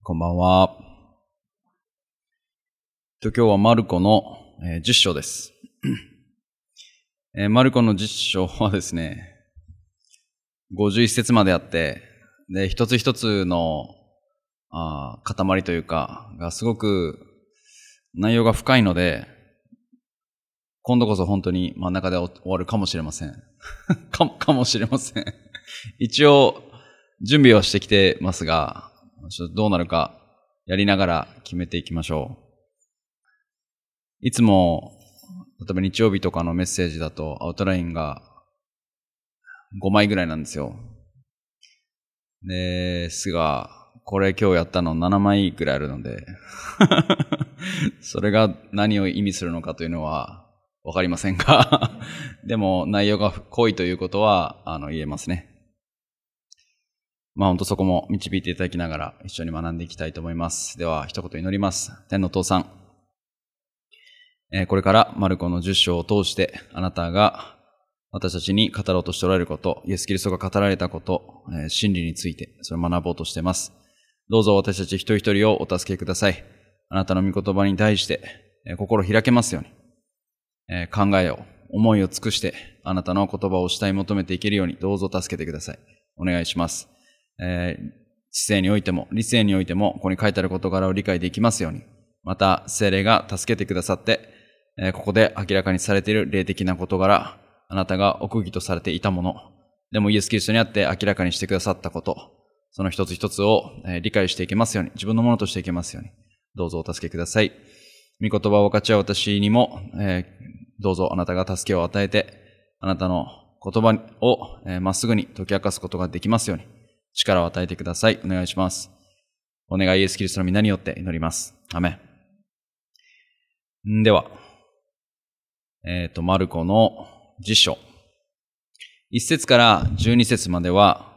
こんばんは。今日はマルコの10章です。マルコの10章はですね、51節まであって、で、一つ一つの塊というか、がすごく内容が深いので、今度こそ本当に真ん中で終わるかもしれません。かもしれません。一応、準備はしてきてますが、どうなるかやりながら決めていきましょう。いつも、例えば日曜日とかのメッセージだとアウトラインが5枚ぐらいなんですよ。ですが、これ今日やったの7枚ぐらいあるので、それが何を意味するのかというのはわかりませんが、でも内容が濃いということは言えますね。本当そこも導いていただきながら一緒に学んでいきたいと思います。では一言祈ります。天の父さん、これからマルコの10章を通してあなたが私たちに語ろうとしておられること、イエス・キリストが語られたこと、真理についてそれを学ぼうとしています。どうぞ私たち一人一人をお助けください。あなたの御言葉に対して心開けますように、考えを、思いを尽くしてあなたの言葉を主体求めていけるようにどうぞ助けてください。お願いします。知性においても理性においてもここに書いてある事柄を理解できますように、また聖霊が助けてくださって、ここで明らかにされている霊的な事柄、あなたが奥義とされていたもの、でもイエス・キリストにあって明らかにしてくださったこと、その一つ一つを理解していけますように、自分のものとしていけますように、どうぞお助けください。御言葉を分かち合う私にも、どうぞあなたが助けを与えて、あなたの言葉をまっすぐに解き明かすことができますように、力を与えてください。お願いします。お願いイエス・キリストの皆によって祈ります。アメン。では、マルコの10章。1節から12節までは、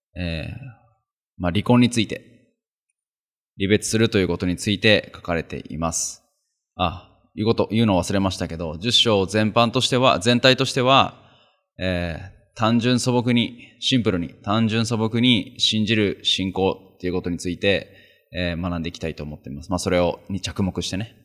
離婚について、離別するということについて書かれています。言うのを忘れましたけど、10章全体としては、単純素朴に、シンプルに、単純素朴に信じる信仰ということについて、学んでいきたいと思っています。それに着目してね。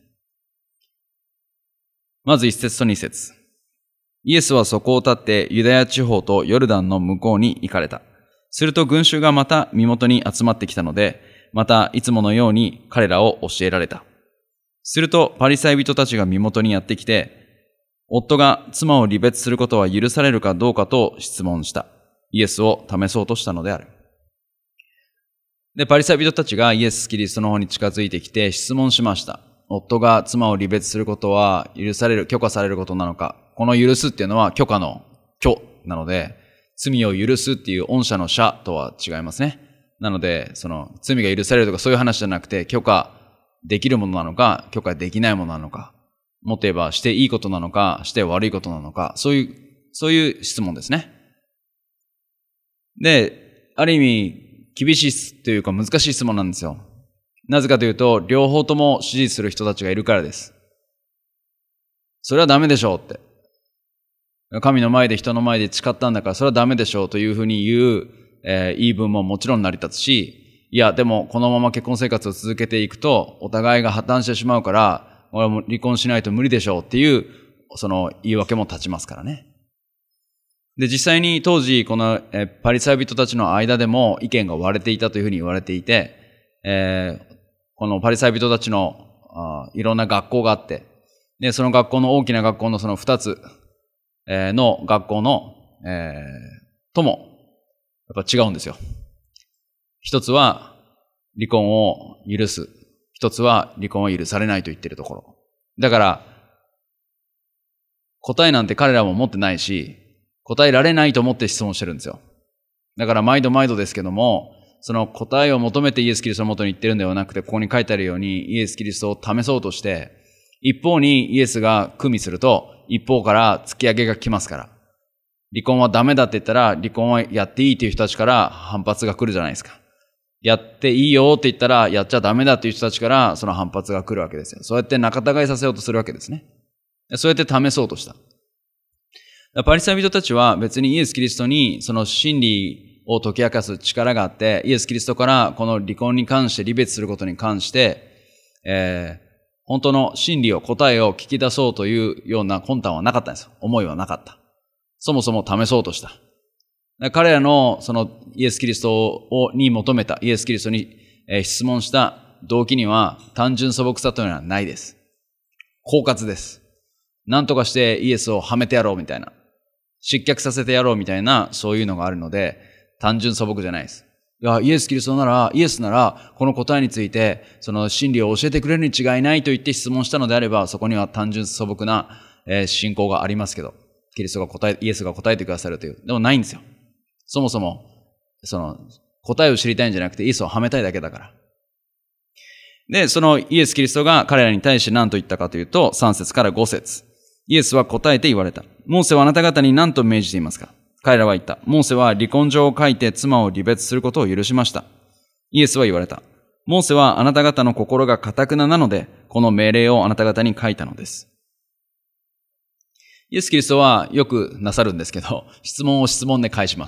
まず1節と2節。イエスはそこを立ってユダヤ地方とヨルダンの向こうに行かれた。すると群衆がまた身元に集まってきたので、またいつものように彼らを教えられた。するとパリサイ人たちが身元にやってきて、夫が妻を離別することは許されるかどうかと質問した。イエスを試そうとしたのである。で、パリサイ人たちがイエス・キリストの方に近づいてきて質問しました。夫が妻を離別することは許可されることなのか。この許すっていうのは許可の許なので、罪を許すっていう恩赦の赦とは違いますね。なので、罪が許されるとかそういう話じゃなくて、許可できるものなのか、許可できないものなのか。もっと言えば、していいことなのか、して悪いことなのか、そういう質問ですね。で、ある意味、厳しいというか難しい質問なんですよ。なぜかというと、両方とも支持する人たちがいるからです。それはダメでしょうって。神の前で人の前で誓ったんだから、それはダメでしょうというふうに言う、言い分ももちろん成り立つし、いや、でもこのまま結婚生活を続けていくと、お互いが破綻してしまうから、俺も離婚しないと無理でしょうっていう、言い訳も立ちますからね。で、実際に当時、このパリサイ人たちの間でも意見が割れていたというふうに言われていて、このパリサイ人たちのいろんな学校があって、で、その学校の大きな学校のその2つの学校の、とも、やっぱ違うんですよ。一つは離婚を許す。一つは離婚は許されないと言っているところ。だから、答えなんて彼らも持ってないし、答えられないと思って質問してるんですよ。だから毎度ですけども、その答えを求めてイエス・キリストの元に行ってるんではなくて、ここに書いてあるようにイエス・キリストを試そうとして、一方にイエスが組みすると、一方から突き上げが来ますから。離婚はダメだって言ったら、離婚はやっていいっていう人たちから反発が来るじゃないですか。やっていいよって言ったら、やっちゃダメだっていう人たちからその反発が来るわけですよ。そうやって仲違いさせようとするわけですね。そうやって試そうとした。パリサイ人たちは別にイエス・キリストにその真理を解き明かす力があって、イエス・キリストからこの離婚に関して、離別することに関して、本当の真理を、答えを聞き出そうというような魂胆はなかったんですよ。思いはなかった。そもそも試そうとした。彼らのそのイエス・キリストに求めた、イエス・キリストに質問した動機には単純素朴さというのはないです。狡猾です。何とかしてイエスをはめてやろうみたいな。失脚させてやろうみたいな、そういうのがあるので、単純素朴じゃないです。いや、イエスなら、この答えについて、その真理を教えてくれるに違いないと言って質問したのであれば、そこには単純素朴な、信仰がありますけど、イエスが答えてくださるという。でもないんですよ。そもそも、答えを知りたいんじゃなくて、イエスをはめたいだけだから。で、そのイエス・キリストが彼らに対して何と言ったかというと、3節から5節。イエスは答えて言われた。モーセはあなた方に何と命じていますか？彼らは言った。モーセは離婚状を書いて妻を離別することを許しました。イエスは言われた。モーセはあなた方の心が堅くななので、この命令をあなた方に書いたのです。イエス・キリストはよくなさるんですけど、質問を質問で返します。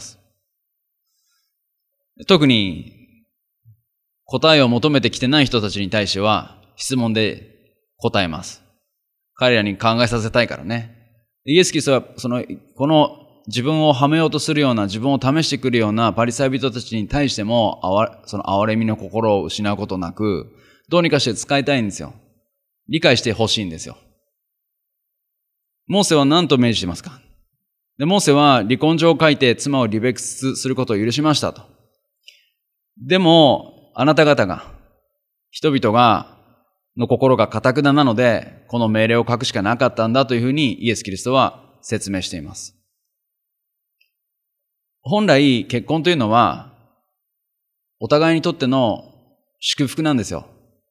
特に答えを求めてきてない人たちに対しては質問で答えます。彼らに考えさせたいからね。イエス・キリストはこの自分をはめようとするような、自分を試してくるようなパリサイ人たちに対しても、その憐れみの心を失うことなく、どうにかして使いたいんですよ。理解してほしいんですよ。モーセは何と命じていますか？で、モーセは離婚状を書いて妻を離別することを許しましたと。でも、あなた方が、人々の心が堅くなので、この命令を書くしかなかったんだというふうにイエス・キリストは説明しています。本来、結婚というのは、お互いにとっての祝福なんですよ。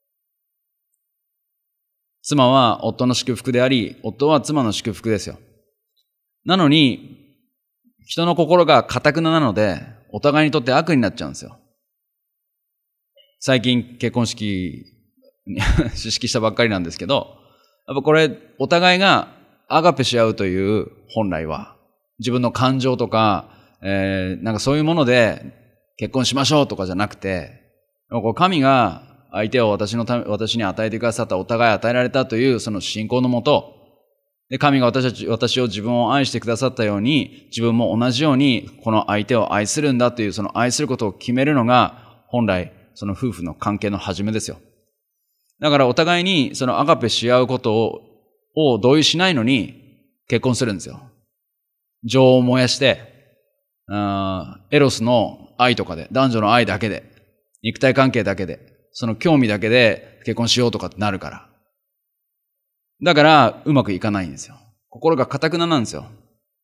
妻は夫の祝福であり、夫は妻の祝福ですよ。なのに、人の心が堅くなので、お互いにとって悪になっちゃうんですよ。最近結婚式出席したばっかりなんですけど、やっぱこれお互いがアガペし合うという本来は自分の感情とか、なんかそういうもので結婚しましょうとかじゃなくて、神が相手を私に与えてくださった、お互い与えられたというその信仰のもと、で神が私を自分を愛してくださったように、自分も同じようにこの相手を愛するんだという、その愛することを決めるのが本来その夫婦の関係の始めですよ。だからお互いにそのアガペし合うことを同意しないのに結婚するんですよ。情を燃やして、エロスの愛とかで、男女の愛だけで、肉体関係だけで、その興味だけで結婚しようとかってなるから。だからうまくいかないんですよ。心が堅くななんですよ。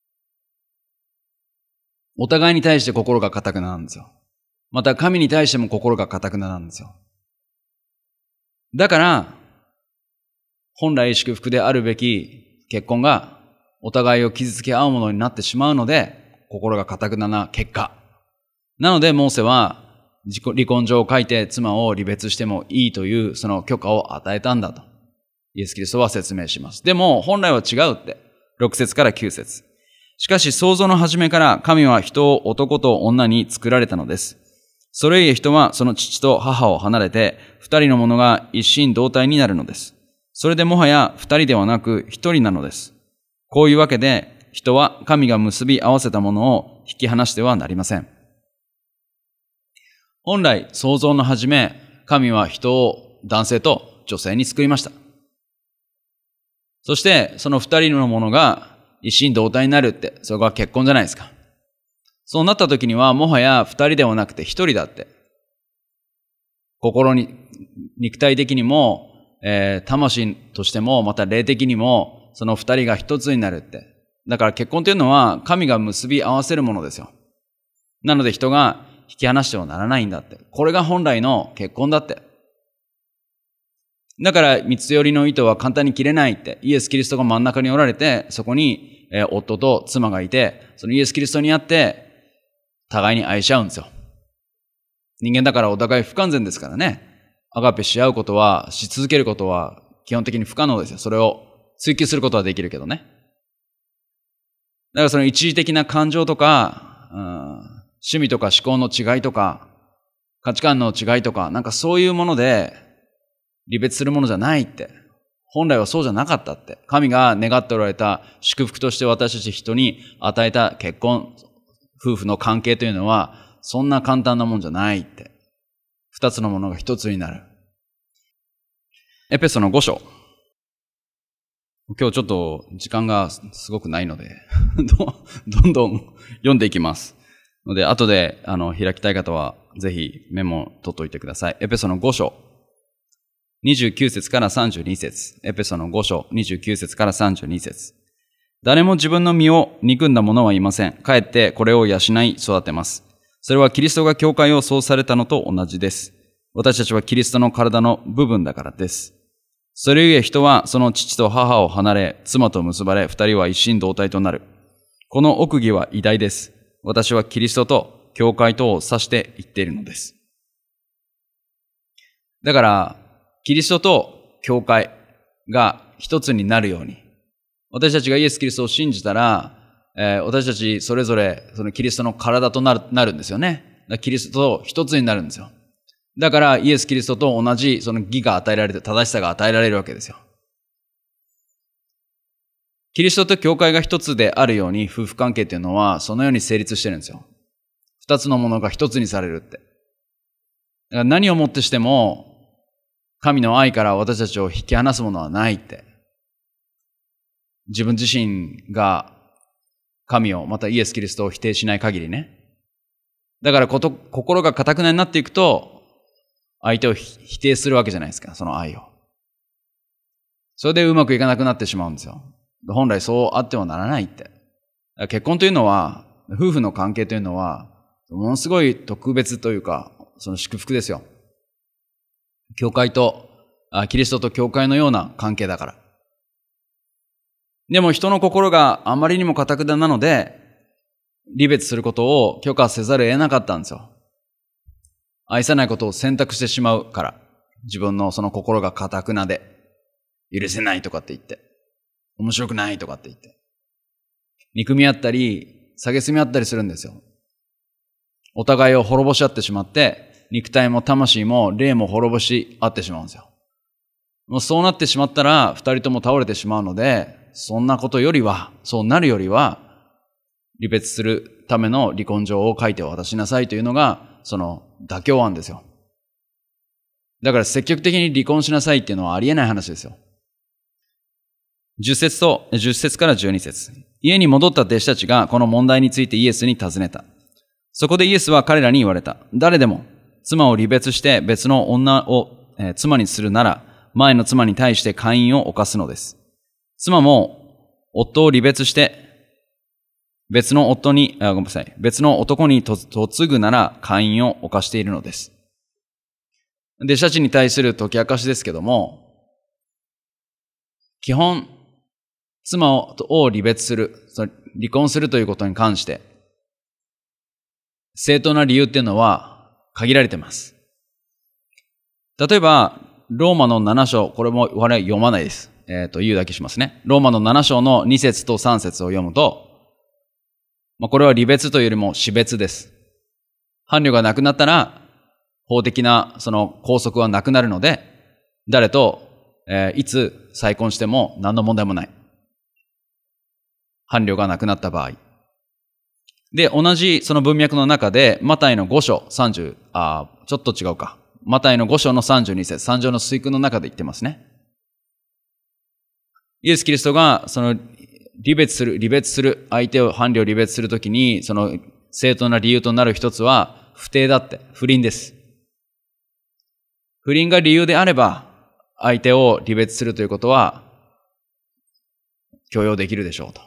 お互いに対して心が堅くななんですよ。また神に対しても心が堅くななんですよ。だから、本来祝福であるべき結婚がお互いを傷つけ合うものになってしまうので、心が堅くな結果。なので、モーセは離婚状を書いて妻を離別してもいいというその許可を与えたんだと。イエス・キリストは説明します。でも、本来は違うって。6節から9節。しかし、創造の初めから神は人を男と女に作られたのです。それゆえ人はその父と母を離れて、二人の者が一心同体になるのです。それでもはや二人ではなく一人なのです。こういうわけで、人は神が結び合わせたものを引き離してはなりません。本来、創造の初め、神は人を男性と女性に作りました。そして、その二人の者が一心同体になるって、それが結婚じゃないですか。そうなった時には、もはや二人ではなくて一人だって。心に、肉体的にも、魂としても、また霊的にも、その二人が一つになるって。だから結婚というのは、神が結び合わせるものですよ。なので人が引き離してはならないんだって。これが本来の結婚だって。だから三つ寄りの糸は簡単に切れないって。イエス・キリストが真ん中におられて、そこに、夫と妻がいて、そのイエス・キリストにあって、互いに愛し合うんですよ。人間だからお互い不完全ですからね。アガペし合うことは、し続けることは基本的に不可能ですよ。それを追求することはできるけどね。だからその一時的な感情とか、 趣味とか思考の違いとか、価値観の違いとか、なんかそういうもので離別するものじゃないって。本来はそうじゃなかったって。神が願っておられた祝福として私たち人に与えた結婚、夫婦の関係というのは、そんな簡単なもんじゃないって。二つのものが一つになる。エペソの5章。今日ちょっと時間がすごくないので、どんどん読んでいきます。ので、後で開きたい方は、ぜひメモ取っておいてください。エペソの5章。29節から32節。エペソの5章、29節から32節。誰も自分の身を憎んだ者はいません。かえってこれを養い育てます。それはキリストが教会を創されたのと同じです。私たちはキリストの体の部分だからです。それゆえ人はその父と母を離れ、妻と結ばれ、二人は一心同体となる。この奥義は偉大です。私はキリストと教会とを指して言っているのです。だから、キリストと教会が一つになるように、私たちがイエス・キリストを信じたら、私たちそれぞれそのキリストの体となるんですよね。キリストと一つになるんですよ。だからイエス・キリストと同じその義が与えられて、正しさが与えられるわけですよ。キリストと教会が一つであるように、夫婦関係っていうのはそのように成立してるんですよ。二つのものが一つにされるって。だから何をもってしても、神の愛から私たちを引き離すものはないって。自分自身が神を、またイエス・キリストを否定しない限りね。だから心が堅くなになっていくと、相手を否定するわけじゃないですか、その愛を。それでうまくいかなくなってしまうんですよ。本来そうあってはならないって。結婚というのは、夫婦の関係というのは、ものすごい特別というか、その祝福ですよ。教会と、キリストと教会のような関係だから。でも人の心があまりにも堅くなので、離別することを許可せざるを得なかったんですよ。愛さないことを選択してしまうから。自分のその心が堅くなで、許せないとかって言って、面白くないとかって言って、憎み合ったり、蔑み合ったりするんですよ。お互いを滅ぼし合ってしまって、肉体も魂も霊も滅ぼし合ってしまうんですよ。もうそうなってしまったら、二人とも倒れてしまうので、そんなことよりは、そうなるよりは、離別するための離婚状を書いて渡しなさいというのが、その妥協案ですよ。だから積極的に離婚しなさいっていうのはありえない話ですよ。10節から12節。家に戻った弟子たちがこの問題についてイエスに尋ねた。そこでイエスは彼らに言われた。誰でも妻を離別して別の女を妻にするなら、前の妻に対して姦淫を犯すのです。妻も夫を離別して別の男に嫁ぐなら姦淫を犯しているのです。弟子たちに対する解き明かしですけども、基本、妻を離別する、離婚するということに関して、正当な理由っていうのは限られています。例えば、ローマの7章、これも我々読まないです。言うだけしますね。ローマの7章の2節と3節を読むと、これは離別というよりも死別です。伴侶が亡くなったら、法的なその拘束はなくなるので、誰と、いつ再婚しても何の問題もない。伴侶が亡くなった場合。で、同じその文脈の中で、マタイの5章30、ちょっと違うか。マタイの5章の32節、三条の水訓の中で言ってますね。イエス・キリストがその離別する、相手を伴侶を離別するときに、その正当な理由となる一つは、不貞だって、不倫です。不倫が理由であれば、相手を離別するということは、許容できるでしょうと。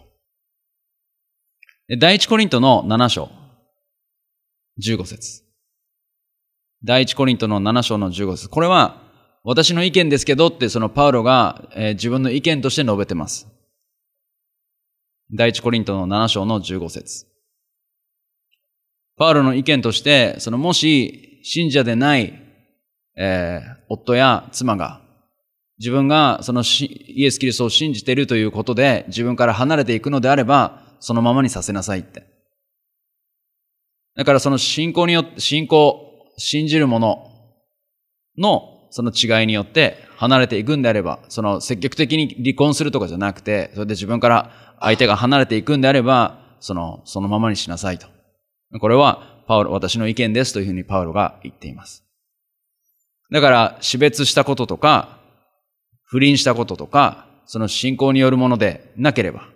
第一コリントの7章、15節。第一コリントの7章の15節。これは、私の意見ですけどって、そのパウロが、自分の意見として述べてます。第一コリントの7章の15節。パウロの意見として、もし信者でない、夫や妻が、自分がイエス・キリストを信じているということで、自分から離れていくのであれば、そのままにさせなさいって。 だからその信仰、信じるもののその違いによって離れていくんであれば、その積極的に離婚するとかじゃなくて、それで自分から相手が離れていくんであれば、そのままにしなさいと。これは私の意見ですというふうにパウロが言っています。だから死別したこととか、不倫したこととか、その信仰によるものでなければ、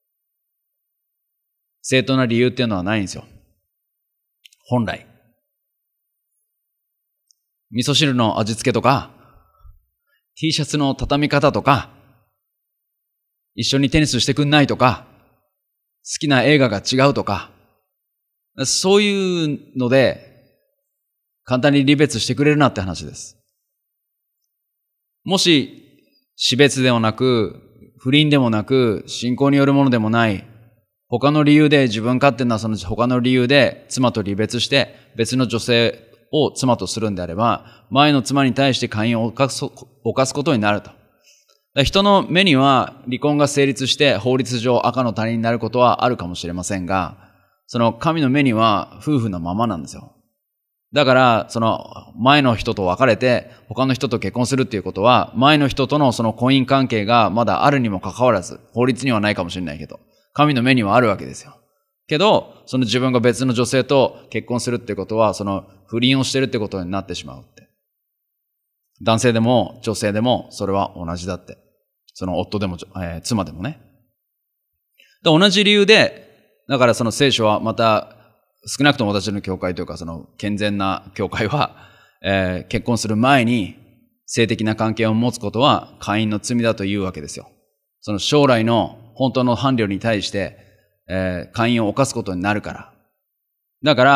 正当な理由っていうのはないんですよ。本来。味噌汁の味付けとか、T シャツの畳み方とか、一緒にテニスしてくんないとか、好きな映画が違うとか、そういうので、簡単に離別してくれるなって話です。もし、死別でもなく、不倫でもなく、信仰によるものでもない、他の理由で自分勝手なその他の理由で妻と離別して別の女性を妻とするんであれば、前の妻に対して姦淫を犯すことになると。人の目には離婚が成立して法律上赤の他人になることはあるかもしれませんが、その神の目には夫婦のままなんですよ。だから、その前の人と別れて他の人と結婚するっていうことは、前の人とのその婚姻関係がまだあるにもかかわらず、法律にはないかもしれないけど、神の目にはあるわけですよ。けど、その自分が別の女性と結婚するってことは、その不倫をしてるってことになってしまうって。男性でも女性でもそれは同じだって。その夫でも、妻でもね。同じ理由で、だからその聖書はまた、少なくとも私の教会というかその健全な教会は、結婚する前に性的な関係を持つことは姦淫の罪だというわけですよ。その将来の本当の伴侶に対して、姦淫を犯すことになるから。だから、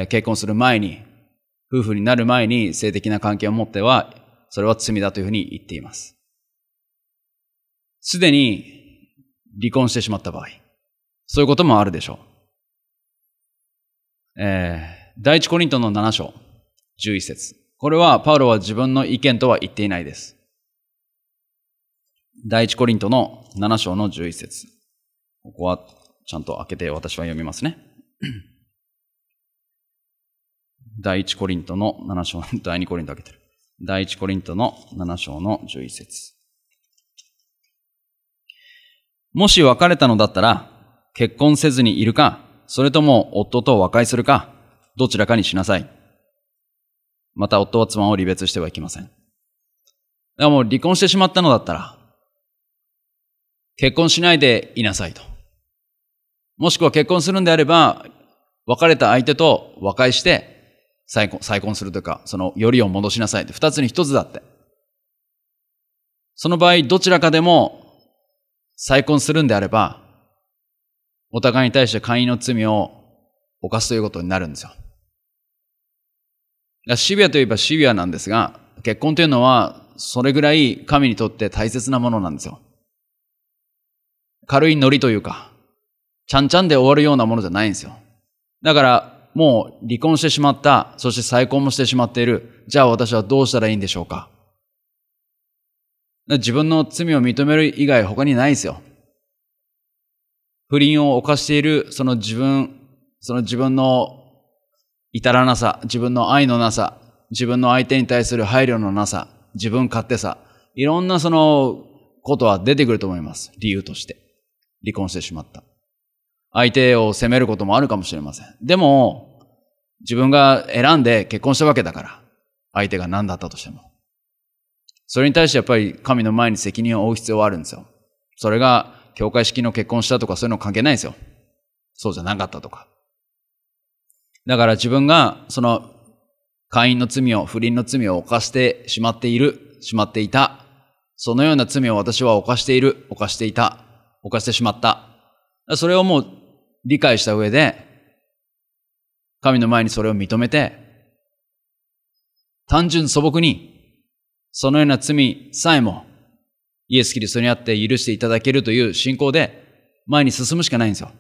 結婚する前に、夫婦になる前に性的な関係を持っては、それは罪だというふうに言っています。すでに離婚してしまった場合、そういうこともあるでしょう。第一コリントの7章、11節。これは、パウロは自分の意見とは言っていないです。第一コリントの7章の11節。ここはちゃんと開けて私は読みますね。第一コリントの7章、第二コリント開けてる。第一コリントの7章の11節。もし別れたのだったら、結婚せずにいるか、それとも夫と和解するか、どちらかにしなさい。また夫は妻を離別してはいけません。だからもう離婚してしまったのだったら、結婚しないでいなさいと。もしくは結婚するんであれば、別れた相手と和解して再婚するというか、そのよりを戻しなさいって、二つに一つだって。その場合、どちらかでも再婚するんであれば、お互いに対して姦淫の罪を犯すということになるんですよ。シビアといえばシビアなんですが、結婚というのはそれぐらい神にとって大切なものなんですよ。軽いノリというか、ちゃんちゃんで終わるようなものじゃないんですよ。だからもう離婚してしまった、そして再婚もしてしまっている。じゃあ私はどうしたらいいんでしょうか。自分の罪を認める以外他にないですよ。不倫を犯しているその自分の至らなさ、自分の愛のなさ、自分の相手に対する配慮のなさ、自分勝手さ、いろんなそのことは出てくると思います。理由として。離婚してしまった。相手を責めることもあるかもしれません。でも、自分が選んで結婚したわけだから、相手が何だったとしても。それに対してやっぱり神の前に責任を負う必要はあるんですよ。それが教会式の結婚したとかそういうの関係ないですよ。そうじゃなかったとか。だから自分がその姦淫の罪を、不倫の罪を犯してしまっていた。そのような罪を私は犯してしまった。それをもう理解した上で、神の前にそれを認めて、単純素朴に、そのような罪さえも、イエス・キリストにあって許していただけるという信仰で、前に進むしかないんですよ。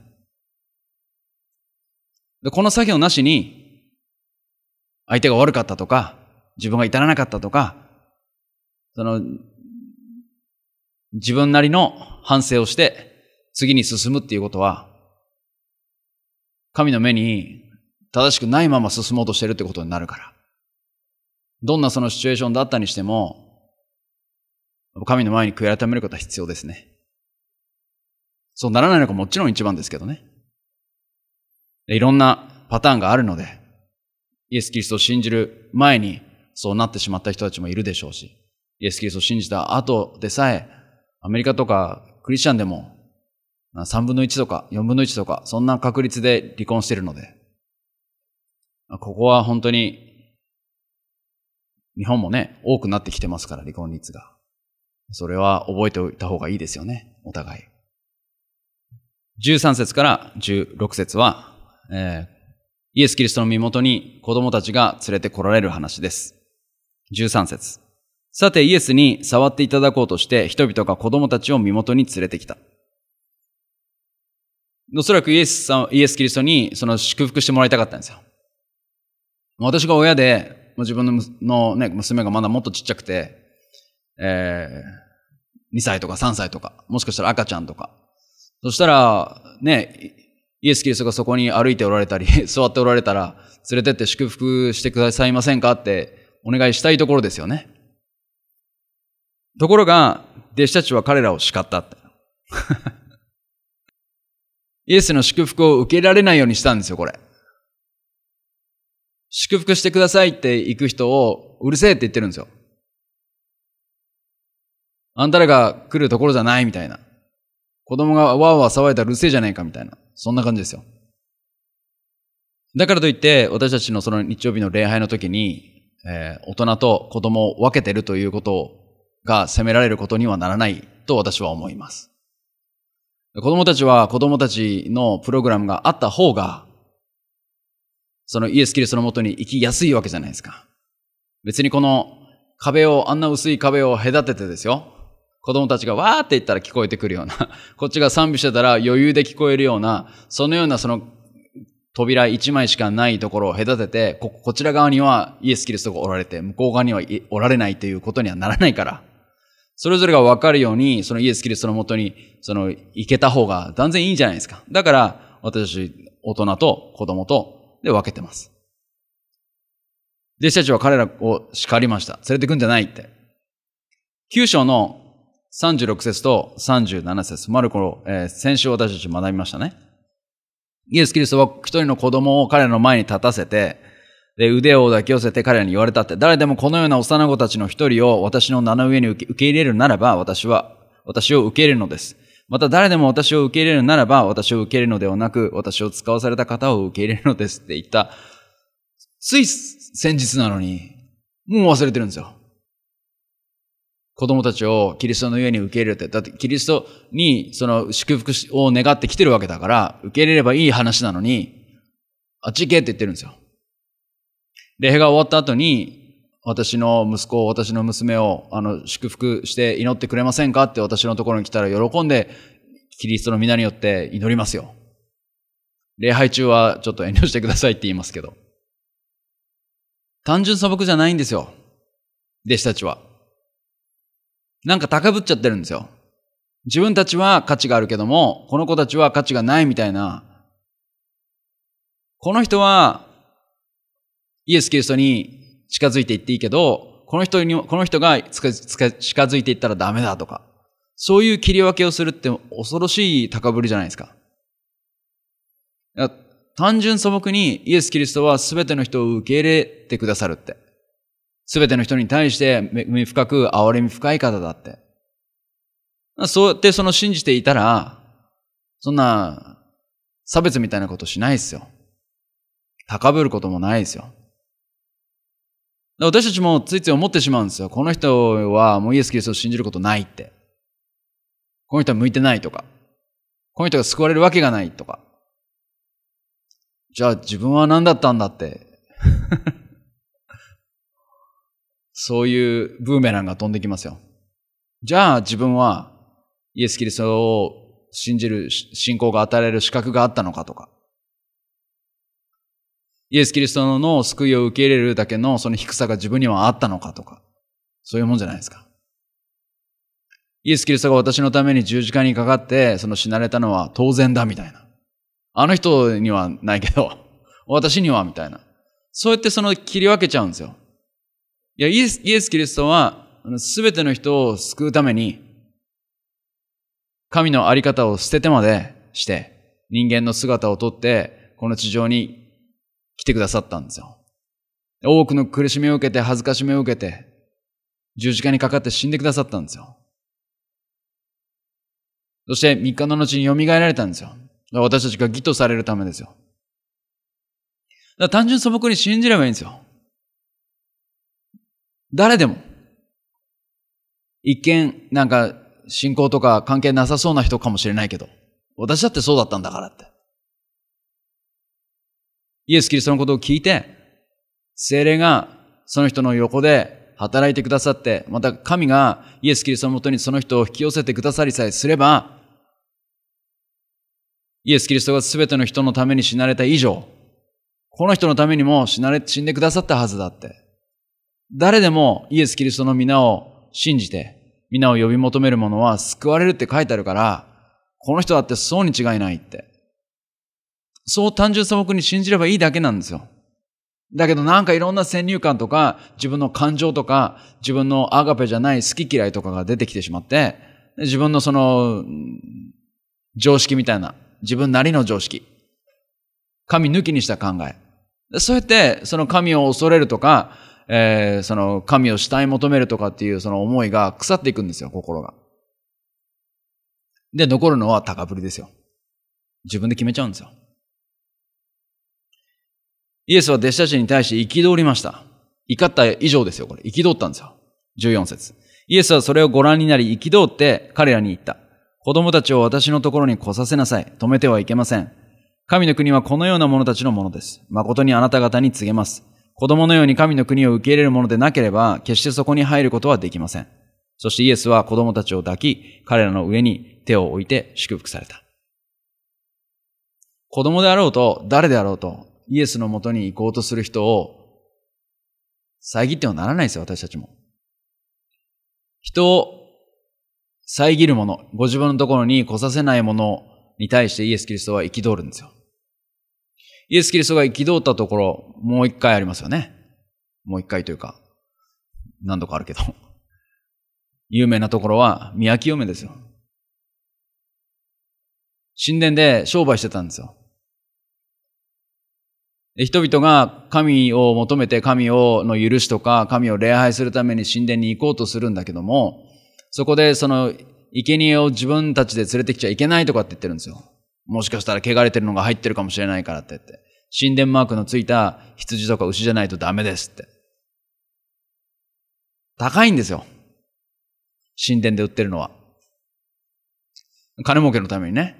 でこの作業なしに、相手が悪かったとか、自分が至らなかったとか、自分なりの反省をして、次に進むっていうことは、神の目に正しくないまま進もうとしてるってことになるから。どんなそのシチュエーションだったにしても、神の前に悔い改めることは必要ですね。そうならないのがもちろん一番ですけどね。いろんなパターンがあるので、イエス・キリストを信じる前にそうなってしまった人たちもいるでしょうし、イエス・キリストを信じた後でさえ、アメリカとかクリスチャンでも3分の1とか4分の1とか、そんな確率で離婚しているので、ここは本当に、日本もね、多くなってきてますから、離婚率が。それは覚えておいた方がいいですよね、お互い。13節から16節は、イエス・キリストの身元に子供たちが連れて来られる話です。13節。さてイエスに触っていただこうとして人々が子供たちを身元に連れてきた。おそらくイエスキリストにその祝福してもらいたかったんですよ。私が親で、自分の、ね、娘がまだもっとちっちゃくて、2歳とか3歳とか、もしかしたら赤ちゃんとか。そしたら、ね、イエス・キリストがそこに歩いておられたり、座っておられたら、連れてって祝福してくださいませんかってお願いしたいところですよね。ところが、弟子たちは彼らを叱ったって。イエスの祝福を受けられないようにしたんですよ、これ。祝福してくださいって行く人をうるせえって言ってるんですよ。あんたらが来るところじゃないみたいな。子供がわーわー騒いだらうるせえじゃないかみたいな。そんな感じですよ。だからといって私たちのその日曜日の礼拝の時に、大人と子供を分けてるということが責められることにはならないと私は思います。子供たちは子供たちのプログラムがあった方が、そのイエス・キリストのもとに行きやすいわけじゃないですか。別にこの壁を、あんな薄い壁を隔ててですよ。子供たちがわーって言ったら聞こえてくるような、こっちが賛美してたら余裕で聞こえるような、そのようなその扉一枚しかないところを隔てて、こちら側にはイエス・キリストがおられて、向こう側にはおられないということにはならないから、それぞれが分かるように、そのイエス・キリストのもとに、行けた方が断然いいんじゃないですか。だから、私たち、大人と子供とで分けてます。弟子たちは彼らを叱りました。連れてくんじゃないって。9章の36節と37節、マルコの、先週私たち学びましたね。イエス・キリストは一人の子供を彼らの前に立たせて、で、腕を抱き寄せて彼らに言われたって、誰でもこのような幼子たちの一人を私の名の上に受け入れるならば、私を受け入れるのです。また誰でも私を受け入れるならば、私を受け入れるのではなく、私を使わされた方を受け入れるのですって言った。つい先日なのに、もう忘れてるんですよ。子供たちをキリストの上に受け入れるって。だってキリストにその祝福を願ってきてるわけだから、受け入れればいい話なのに、あっち行けって言ってるんですよ。礼拝が終わった後に、私の息子、私の娘を祝福して祈ってくれませんかって私のところに来たら喜んでキリストの皆によって祈りますよ。礼拝中はちょっと遠慮してくださいって言いますけど。単純素朴じゃないんですよ。弟子たちは。なんか高ぶっちゃってるんですよ。自分たちは価値があるけども、この子たちは価値がないみたいな。この人はイエス・キリストに近づいていっていいけど、この人が近づいていったらダメだとか、そういう切り分けをするって恐ろしい高ぶりじゃないですか。単純素朴にイエス・キリストは全ての人を受け入れてくださるって。全ての人に対して恵み深く憐れみ深い方だって。そうやって信じていたら、そんな差別みたいなことしないですよ。高ぶることもないですよ。私たちもついつい思ってしまうんですよ。この人はもうイエス・キリストを信じることないって。この人は向いてないとか。この人が救われるわけがないとか。じゃあ自分は何だったんだって。そういうブーメランが飛んできますよ。じゃあ自分はイエス・キリストを信じる信仰が与えられる資格があったのかとか。イエス・キリストの救いを受け入れるだけのその低さが自分にはあったのかとか。そういうもんじゃないですか。イエス・キリストが私のために十字架にかかって死なれたのは当然だみたいな。あの人にはないけど、 私にはみたいな。そうやって切り分けちゃうんですよ。いや、イエス・キリストは、すべての人を救うために、神のあり方を捨ててまでして、人間の姿をとって、この地上に来てくださったんですよ。多くの苦しみを受けて、恥ずかしみを受けて、十字架にかかって死んでくださったんですよ。そして3日の後に蘇られたんですよ。私たちが義とされるためですよ。だから単純素朴に信じればいいんですよ。誰でも。一見、信仰とか関係なさそうな人かもしれないけど、私だってそうだったんだからって。イエス・キリストのことを聞いて、聖霊がその人の横で働いてくださって、また神がイエス・キリストのもとにその人を引き寄せてくださりさえすれば、イエス・キリストがすべての人のために死なれた以上、この人のためにも死んでくださったはずだって。誰でもイエス・キリストの皆を信じて、皆を呼び求める者は救われるって書いてあるから、この人だってそうに違いないって。そう単純素朴に信じればいいだけなんですよ。だけどいろんな先入観とか、自分の感情とか、自分のアガペじゃない好き嫌いとかが出てきてしまって、自分の常識みたいな、自分なりの常識。神抜きにした考え。そうやって、神を恐れるとか、神を慕い求めるとかっていう思いが腐っていくんですよ、心が。で、残るのは高ぶりですよ。自分で決めちゃうんですよ。イエスは弟子たちに対して憤りました。怒った以上ですよ、これ。憤ったんですよ。14節。イエスはそれをご覧になり、憤って彼らに言った。子供たちを私のところに来させなさい。止めてはいけません。神の国はこのような者たちのものです。誠にあなた方に告げます。子供のように神の国を受け入れるものでなければ、決してそこに入ることはできません。そしてイエスは子供たちを抱き、彼らの上に手を置いて祝福された。子供であろうと、誰であろうと、イエスのもとに行こうとする人を遮ってはならないですよ、私たちも。人を遮るもの、ご自分のところに来させないものに対してイエス・キリストは憤るんですよ。イエス・キリストが憤ったところ、もう一回ありますよね。もう一回というか、何度かあるけど。有名なところは、宮清めですよ。神殿で商売してたんですよ。人々が神を求めて神の許しとか神を礼拝するために神殿に行こうとするんだけども、そこで生贄を自分たちで連れてきちゃいけないとかって言ってるんですよ。もしかしたら汚れてるのが入ってるかもしれないからって言って。神殿マークのついた羊とか牛じゃないとダメですって。高いんですよ。神殿で売ってるのは。金儲けのためにね。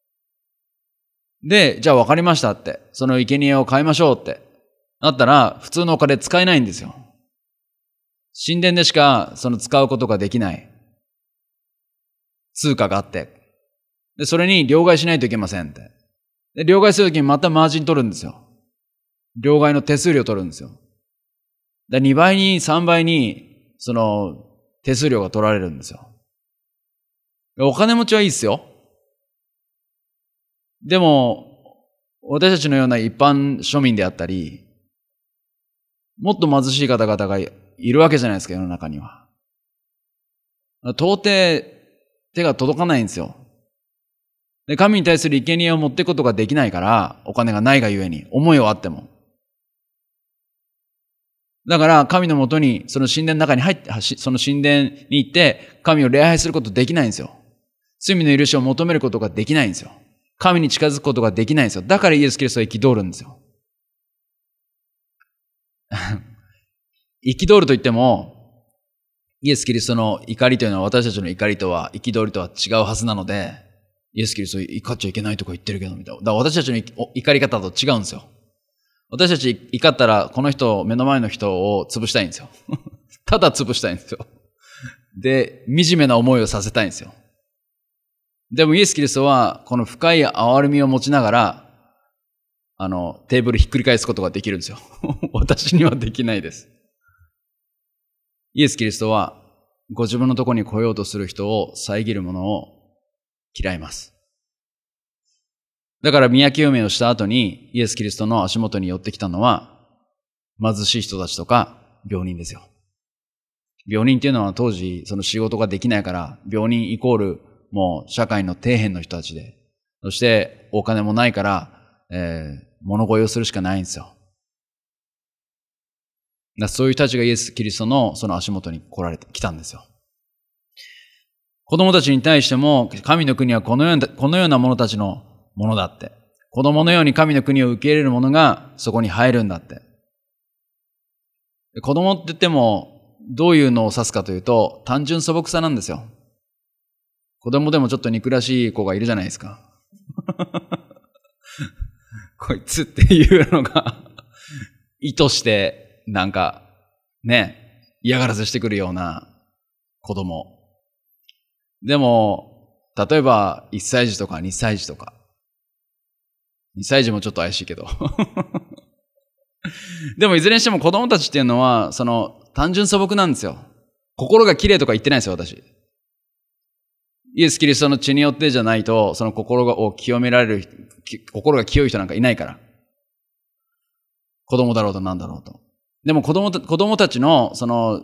で、じゃあ分かりましたって。その生贄を買いましょうって。なったら、普通のお金使えないんですよ。神殿でしか使うことができない通貨があって。で、それに両替しないといけませんって。で、両替するときにまたマージン取るんですよ。両替の手数料取るんですよ。で、2倍に3倍に、手数料が取られるんですよ。お金持ちはいいっすよ。でも、私たちのような一般庶民であったり、もっと貧しい方々がいるわけじゃないですか、世の中には。到底、手が届かないんですよ。で、神に対する生贄を持っていくことができないから、お金がないがゆえに、思いはあっても。だから、神のもとに、その神殿の中に入って、その神殿に行って、神を礼拝することできないんですよ。罪の許しを求めることができないんですよ。神に近づくことができないんですよ。だからイエス・キリストは憤るんですよ。憤ると言っても、イエス・キリストの怒りというのは私たちの怒りとは、憤りとは違うはずなので、イエス・キリスト怒っちゃいけないとか言ってるけど、みたいな。だから私たちの怒り方と違うんですよ。私たち怒ったら、この人、目の前の人を潰したいんですよ。ただ潰したいんですよ。で、惨めな思いをさせたいんですよ。でもイエス・キリストは、この深い憐れみを持ちながら、テーブルひっくり返すことができるんですよ。私にはできないです。イエス・キリストは、ご自分のところに来ようとする人を遮るものを嫌います。 だから宮清めをした後にイエス・キリストの足元に寄ってきたのは貧しい人たちとか病人ですよ。病人っていうのは当時その仕事ができないから病人イコールもう社会の底辺の人たちで、そしてお金もないから、物乞いをするしかないんですよ。そういう人たちがイエス・キリストのその足元に来たんですよ。子供たちに対しても神の国はこのような者たちのものだって。子供のように神の国を受け入れる者がそこに入るんだって。子供って言ってもどういうのを指すかというと単純素朴さなんですよ。子供でもちょっと憎らしい子がいるじゃないですか。こいつっていうのが意図してなんかね、嫌がらせしてくるような子供。でも、例えば1歳児とか2歳児とか。2歳児もちょっと怪しいけど。でもいずれにしても子供たちっていうのは、その単純素朴なんですよ。心が綺麗とか言ってないですよ、私。イエス・キリストの血によってじゃないと、その心を清められる、心が清い人なんかいないから。子供だろうとなんだろうと。でも子供たちの、その、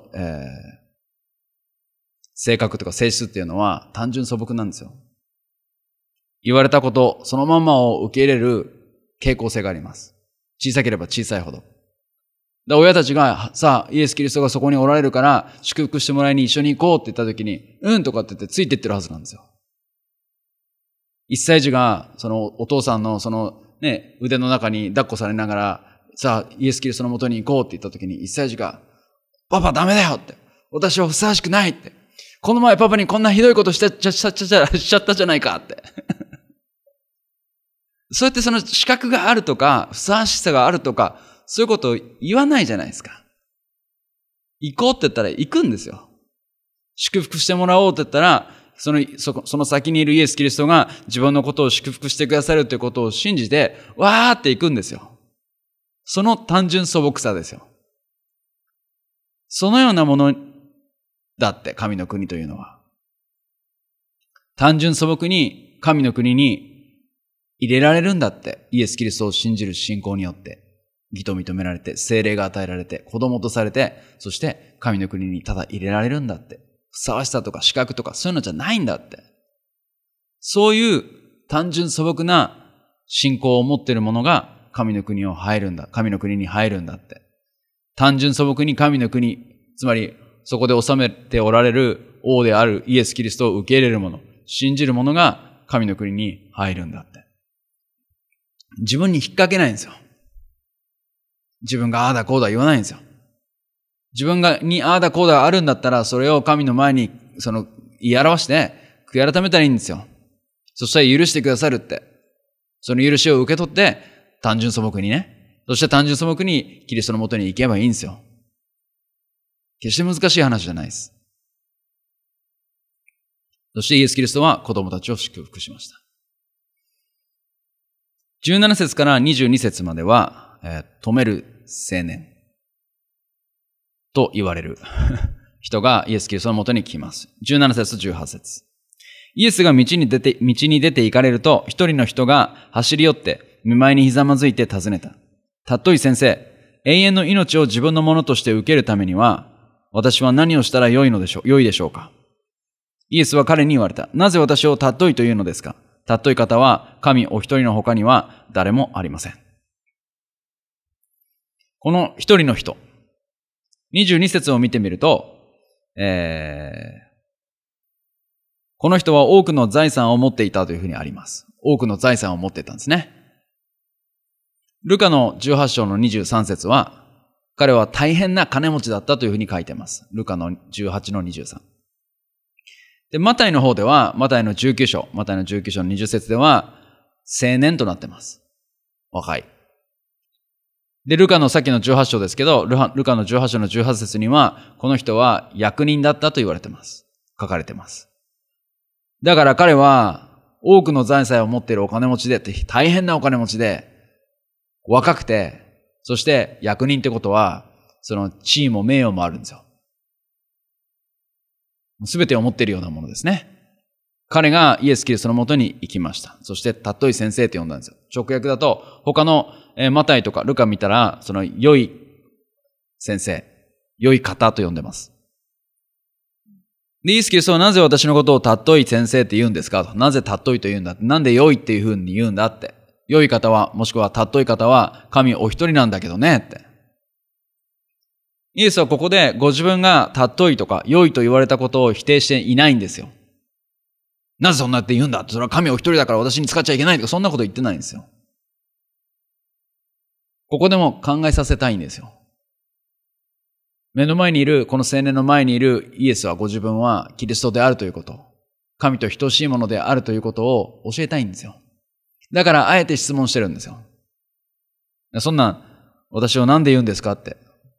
性格とか性質っていうのは単純素朴なんですよ。言われたこと、そのまんまを受け入れる傾向性があります。小さければ小さいほど。親たちが、さあ、イエス・キリストがそこにおられるから、祝福してもらいに一緒に行こうって言った時に、うんとかって言ってついていってるはずなんですよ。1歳児が、そのお父さんのそのね、腕の中に抱っこされながら、さあ、イエス・キリストの元に行こうって言った時に、1歳児が、パパダメだよって。私はふさわしくないって。この前パパにこんなひどいことしちゃったじゃないかって。そうやってその資格があるとか、ふさわしさがあるとか、そういうことを言わないじゃないですか。行こうって言ったら行くんですよ。祝福してもらおうって言ったら、その先にいるイエス・キリストが自分のことを祝福してくださるということを信じて、わーって行くんですよ。その単純素朴さですよ。そのようなものだって、神の国というのは。単純素朴に神の国に入れられるんだって、イエス・キリストを信じる信仰によって、義と認められて、聖霊が与えられて、子供とされて、そして神の国にただ入れられるんだって。ふさわしさとか資格とかそういうのじゃないんだって。そういう単純素朴な信仰を持っている者が神の国に入るんだって。単純素朴に神の国、つまりそこで治めておられる王であるイエス・キリストを受け入れる者、信じる者が神の国に入るんだって。自分に引っ掛けないんですよ。自分がああだこうだ言わないんですよ。自分にああだこうだあるんだったら、それを神の前に言い表して悔い改めたらいいんですよ。そしたら許してくださるって。その許しを受け取って単純素朴にね。そして単純素朴にキリストのもとに行けばいいんですよ。決して難しい話じゃないです。そしてイエス・キリストは子供たちを祝福しました。17節から22節までは、止める青年と言われる人がイエス・キリストのもとに来ます。17節18節。イエスが道に出て行かれると、一人の人が走り寄って見舞いにひざまずいて尋ねた。たっとい先生、永遠の命を自分のものとして受けるためには、私は何をしたら良いでしょうか。イエスは彼に言われた。なぜ私をたっといというのですか。たっとい方は神お一人の他には誰もありません。この一人の人。22節を見てみると、この人は多くの財産を持っていたというふうにあります。多くの財産を持っていたんですね。ルカの18章の23節は、彼は大変な金持ちだったというふうに書いています。ルカの18の23。で、マタイの方では、マタイの19章の20節では、青年となっています。若い。で、ルカのさっきの18章ですけど、ルカの18章の18節には、この人は役人だったと言われています。書かれています。だから彼は、多くの財産を持っているお金持ちで、大変なお金持ちで、若くて、そして役人ってことは、その地位も名誉もあるんですよ。すべてを持っているようなものですね。 彼がイエス・キリストのもとに行きました。そして、尊い先生と呼んだんですよ。直訳だと、他のマタイとかルカ見たら、その良い先生、良い方と呼んでます。で、イエス・キリストはなぜ私のことを尊い先生って言うんですかと。なぜ尊いと言うんだって。なんで良いっていうふうに言うんだって。良い方は、もしくは尊い方は、神お一人なんだけどねって。イエスはここでご自分が尊いとか良いと言われたことを否定していないんですよ。なぜそんなって言うんだって。それは神お一人だから私に使っちゃいけないとか、そんなこと言ってないんですよ。ここでも考えさせたいんですよ。目の前にいる、この青年の前にいるイエスはご自分はキリストであるということ、神と等しいものであるということを教えたいんですよ。だからあえて質問してるんですよ。そんな、私を何で言うんですかって。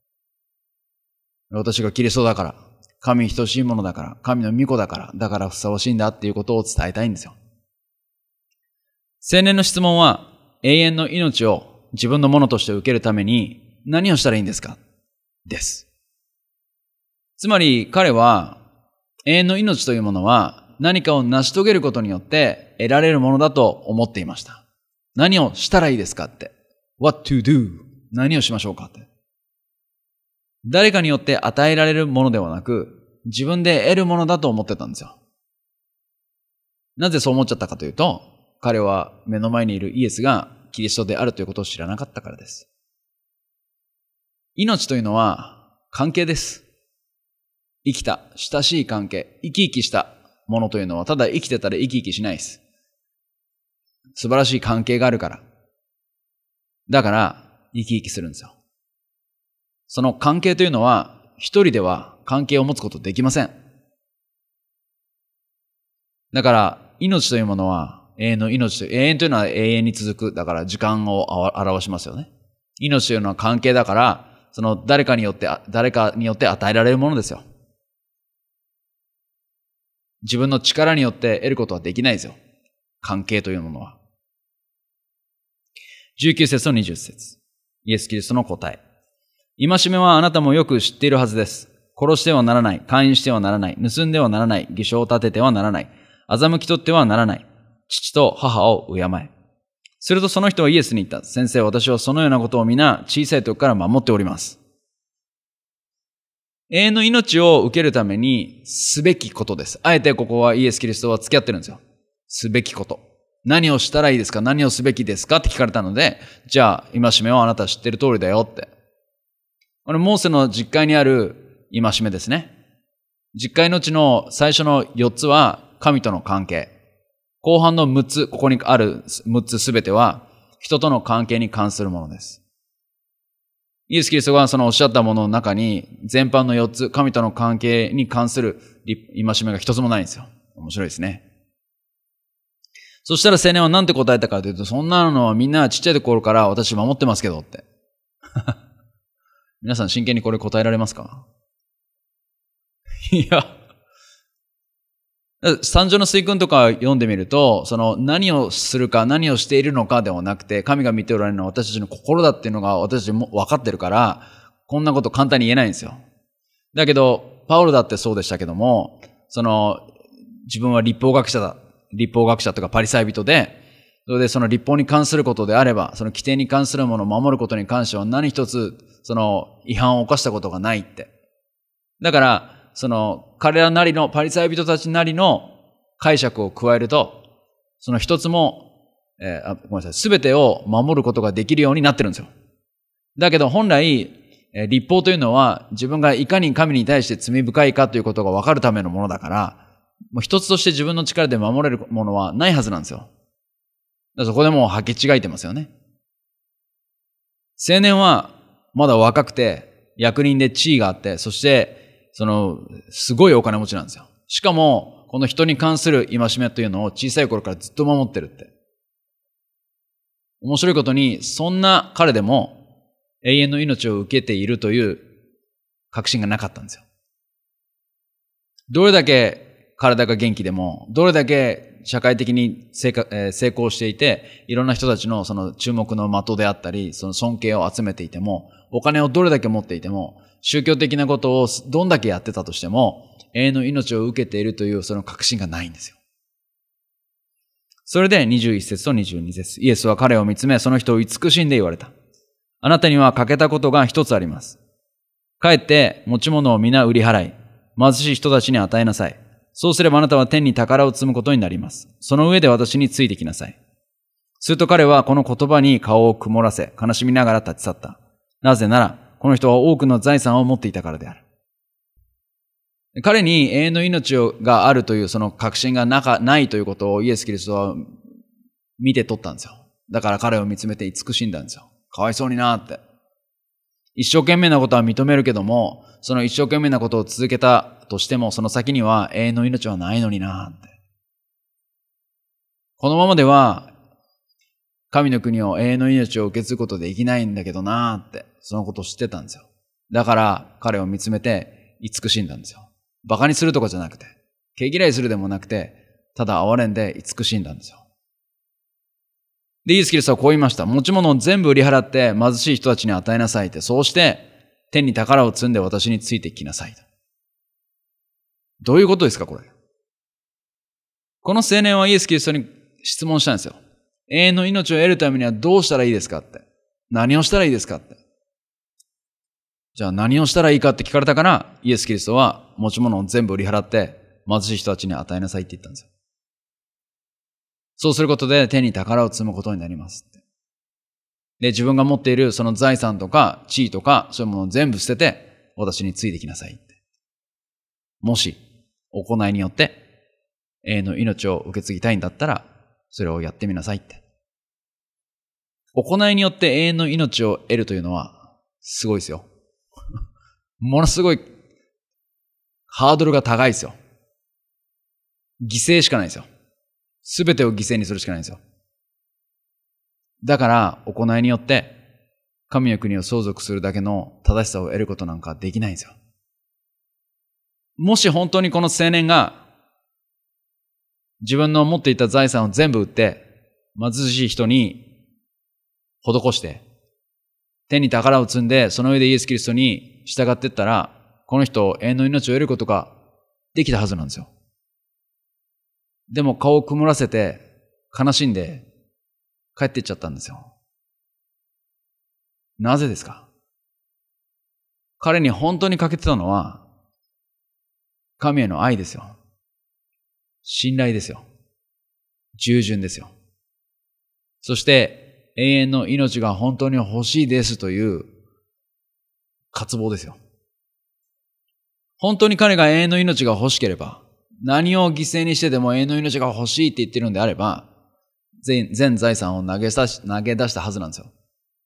私がキリストだから、神に等しいものだから、神の御子だから、だからふさわしいんだっていうことを伝えたいんですよ。青年の質問は、永遠の命を自分のものとして受けるために何をしたらいいんですかです。つまり彼は永遠の命というものは何かを成し遂げることによって得られるものだと思っていました。何をしたらいいですかって。What to do? 何をしましょうかって。誰かによって与えられるものではなく自分で得るものだと思ってたんですよ。なぜそう思っちゃったかというと、彼は目の前にいるイエスがキリストであるということを知らなかったからです。命というのは関係です。生きた、親しい関係、生き生きしたものというのはただ生きてたら生き生きしないです。素晴らしい関係があるから。だから生き生きするんですよ。その関係というのは一人では関係を持つことできません。だから命というものは永遠の命と、永遠というのは永遠に続く。だから時間を表しますよね。命というのは関係だから、その誰かによって与えられるものですよ。自分の力によって得ることはできないですよ。関係というものは。19節と20節。イエス・キリストの答え。戒めはあなたもよく知っているはずです。殺してはならない。姦淫してはならない。盗んではならない。偽証を立ててはならない。欺き取ってはならない。父と母を敬え。するとその人はイエスに言った。先生、私はそのようなことを皆小さい時から守っております。永遠の命を受けるためにすべきことです。あえてここはイエス・キリストは付き合ってるんですよ。すべきこと。何をしたらいいですか？何をすべきですかって聞かれたので、じゃあ、戒めはあなた知ってる通りだよって。これ、モーセの実会にある戒めですね。実会のうちの最初の4つは神との関係。後半の6つ、ここにある6つすべては人との関係に関するものです。イエス・キリストがそのおっしゃったものの中に全般の4つ、神との関係に関する戒めが一つもないんですよ。面白いですね。そしたら青年は何て答えたかというと、そんなのはみんなちっちゃいところから私守ってますけどって。皆さん真剣にこれ答えられますか？いや。三条の水訓とか読んでみると、その何をするか何をしているのかではなくて、神が見ておられるのは私たちの心だっていうのが私たちも分かってるから、こんなこと簡単に言えないんですよ。だけど、パウロだってそうでしたけども、自分は立法学者とかパリサイ人で、それでその立法に関することであれば、その規定に関するものを守ることに関しては何一つ、その違反を犯したことがないって。だから、彼らなりの、パリサイ人たちなりの解釈を加えると、その一つも、ごめんなさい、すべてを守ることができるようになってるんですよ。だけど本来、立法というのは自分がいかに神に対して罪深いかということが分かるためのものだから、もう一つとして自分の力で守れるものはないはずなんですよ。だからそこでもう履き違えてますよね。青年はまだ若くて、役人で地位があって、そして、すごいお金持ちなんですよ。しかも、この人に関する戒めというのを小さい頃からずっと守ってるって。面白いことに、そんな彼でも永遠の命を受けているという確信がなかったんですよ。どれだけ体が元気でも、どれだけ社会的に成功していて、いろんな人たちのその注目の的であったり、その尊敬を集めていても、お金をどれだけ持っていても、宗教的なことをどんだけやってたとしても、永遠の命を受けているというその確信がないんですよ。 それで21節と22節、イエスは彼を見つめ、その人を慈しんで言われた。あなたには欠けたことが一つあります。帰って持ち物を皆売り払い、貧しい人たちに与えなさい。そうすればあなたは天に宝を積むことになります。その上で私についてきなさい。すると彼はこの言葉に顔を曇らせ、悲しみながら立ち去った。なぜなら、この人は多くの財産を持っていたからである。彼に永遠の命があるというその確信がないということをイエス・キリストは見て取ったんですよ。だから彼を見つめて慈しんだんですよ。かわいそうになって。一生懸命なことは認めるけども、その一生懸命なことを続けたとしても、その先には永遠の命はないのになって。このままでは、神の国を永遠の命を受け継ぐことできないんだけどなって、そのことを知ってたんですよ。だから彼を見つめて慈しんだんですよ。馬鹿にするとかじゃなくて、毛嫌いするでもなくて、ただ憐れんで慈しんだんですよ。で、イエス・キリストはこう言いました。持ち物を全部売り払って貧しい人たちに与えなさいって。そうして天に宝を積んで私についてきなさい。どういうことですかこれ。この青年はイエス・キリストに質問したんですよ。永遠の命を得るためにはどうしたらいいですかって。何をしたらいいですかって。じゃあ何をしたらいいかって聞かれたから、イエス・キリストは持ち物を全部売り払って貧しい人たちに与えなさいって言ったんですよ。そうすることで天に宝を積むことになりますって。で、自分が持っているその財産とか地位とかそういうものを全部捨てて私についてきなさいって。もし行いによって永遠の命を受け継ぎたいんだったらそれをやってみなさいって。行いによって永遠の命を得るというのはすごいですよ。ものすごいハードルが高いですよ。犠牲しかないですよ。すべてを犠牲にするしかないんですよ。だから行いによって神の国を相続するだけの正しさを得ることなんかできないんですよ。もし本当にこの青年が自分の持っていた財産を全部売って貧しい人に施して天に宝を積んでその上でイエス・キリストに従っていったらこの人永遠の命を得ることができたはずなんですよ。でも顔を曇らせて悲しんで帰っていっちゃったんですよ。なぜですか？彼に本当に欠けてたのは神への愛ですよ。信頼ですよ。従順ですよ。そして永遠の命が本当に欲しいですという渇望ですよ。本当に彼が永遠の命が欲しければ何を犠牲にしてでも永遠の命が欲しいって言ってるんであれば全財産を投げ出したはずなんですよ。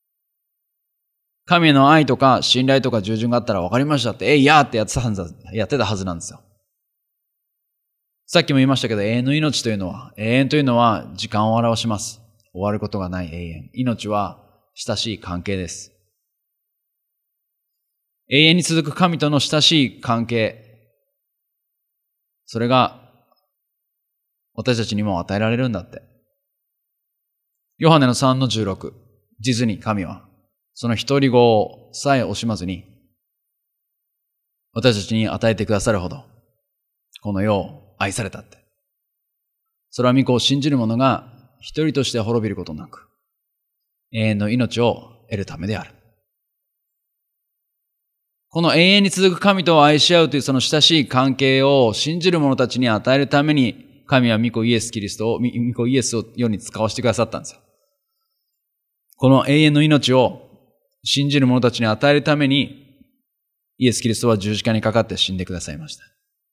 神への愛とか信頼とか従順があったら分かりましたっていやーってやってたはずなんですよ。さっきも言いましたけど永遠の命というのは永遠というのは時間を表します。終わることがない永遠。命は親しい関係です。永遠に続く神との親しい関係。それが私たちにも与えられるんだって。ヨハネの 3-16。実に神はその一人子をさえ惜しまずに私たちに与えてくださるほどこの世を愛されたって。それは御子を信じる者が一人として滅びることなく永遠の命を得るためである。この永遠に続く神と愛し合うというその親しい関係を信じる者たちに与えるために神は御子イエスを世に使わせてくださったんですよ。この永遠の命を信じる者たちに与えるためにイエス・キリストは十字架にかかって死んでくださいました。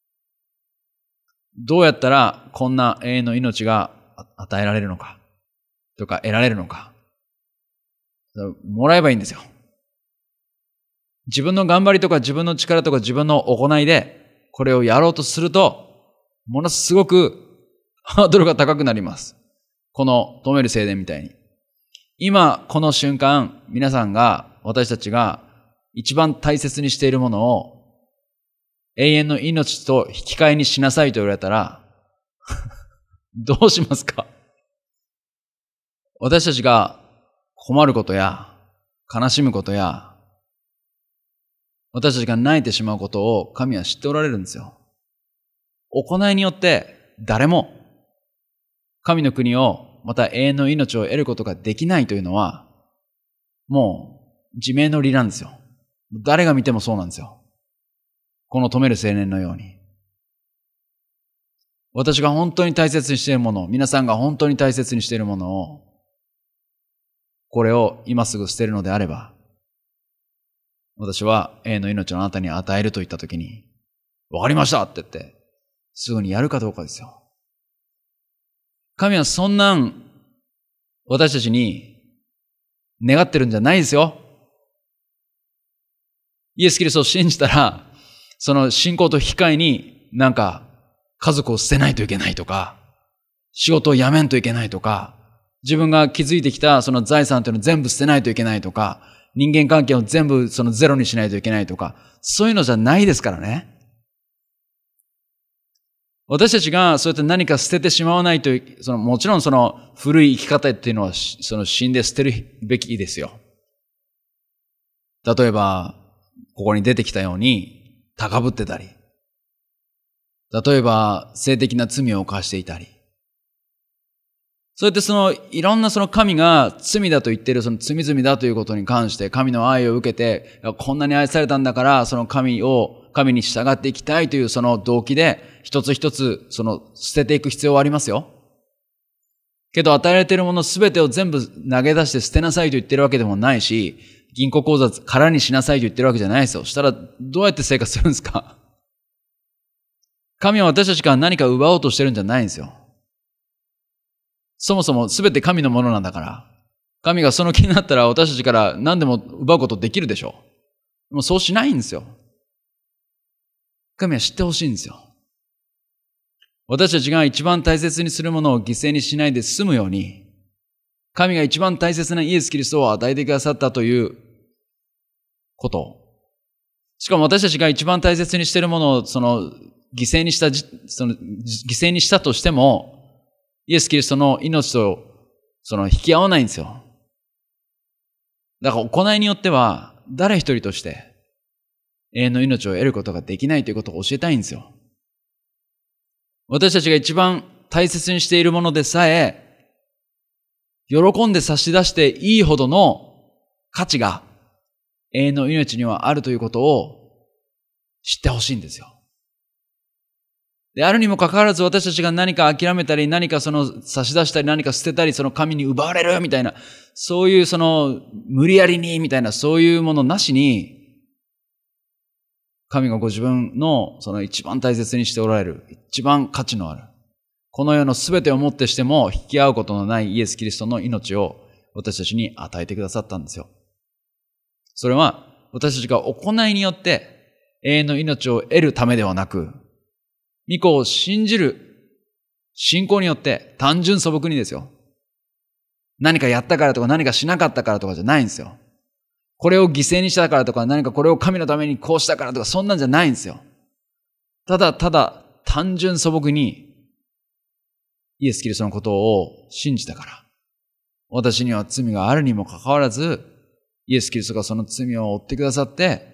どうやったらこんな永遠の命が与えられるのかとか得られるのかもらえばいいんですよ。自分の頑張りとか自分の力とか自分の行いでこれをやろうとするとものすごくハードルが高くなります。この止める聖殿みたいに。今この瞬間私たちが一番大切にしているものを永遠の命と引き換えにしなさいと言われたらどうしますか？私たちが困ることや悲しむことや私たちが泣いてしまうことを神は知っておられるんですよ。行いによって誰も神の国を、また永遠の命を得ることができないというのは、もう自明の理なんですよ。誰が見てもそうなんですよ。この止める青年のように。私が本当に大切にしているもの、皆さんが本当に大切にしているものを、これを今すぐ捨てるのであれば、私は永遠の命をあなたに与えると言ったときに、わかりましたって言って、すぐにやるかどうかですよ。神はそんなん私たちに願ってるんじゃないですよ。イエス・キリストを信じたら、その信仰と引き換えになんか家族を捨てないといけないとか、仕事を辞めんといけないとか、自分が築いてきたその財産というのを全部捨てないといけないとか、人間関係を全部そのゼロにしないといけないとか、そういうのじゃないですからね。私たちがそうやって何か捨ててしまわないと、もちろんその古い生き方っていうのはその死んで捨てるべきですよ。例えば、ここに出てきたように高ぶってたり、例えば性的な罪を犯していたり、そうやってそのいろんなその神が罪だと言っているその罪々だということに関して神の愛を受けて、こんなに愛されたんだからその神に従っていきたいというその動機で一つ一つその捨てていく必要はありますよ。けど与えられているものすべてを全部投げ出して捨てなさいと言ってるわけでもないし、銀行口座空にしなさいと言ってるわけじゃないですよ。したらどうやって生活するんですか？神は私たちから何か奪おうとしてるんじゃないんですよ。そもそも全て神のものなんだから、神がその気になったら私たちから何でも奪うことできるでしょう。でもそうしないんですよ。神は知ってほしいんですよ。私たちが一番大切にするものを犠牲にしないで済むように、神が一番大切なイエス・キリストを与えてくださったということ。しかも私たちが一番大切にしているものを犠牲にしたとしても、イエス・キリストの命と引き合わないんですよ。だから行いによっては誰一人として永遠の命を得ることができないということを教えたいんですよ。私たちが一番大切にしているものでさえ、喜んで差し出していいほどの価値が永遠の命にはあるということを知ってほしいんですよ。で、あるにもかかわらず私たちが何か諦めたり、何か差し出したり、何か捨てたり、神に奪われるみたいな、そういう無理やりにみたいな、そういうものなしに、神がご自分の一番大切にしておられる、一番価値のある、この世のすべてをもってしても引き合うことのないイエス・キリストの命を私たちに与えてくださったんですよ。それは私たちが行いによって永遠の命を得るためではなく、御子を信じる信仰によって単純素朴にですよ。何かやったからとか何かしなかったからとかじゃないんですよ。これを犠牲にしたからとか何かこれを神のためにこうしたからとかそんなんじゃないんですよ。ただただ単純素朴にイエス・キリストのことを信じたから。私には罪があるにもかかわらずイエス・キリストがその罪を負ってくださって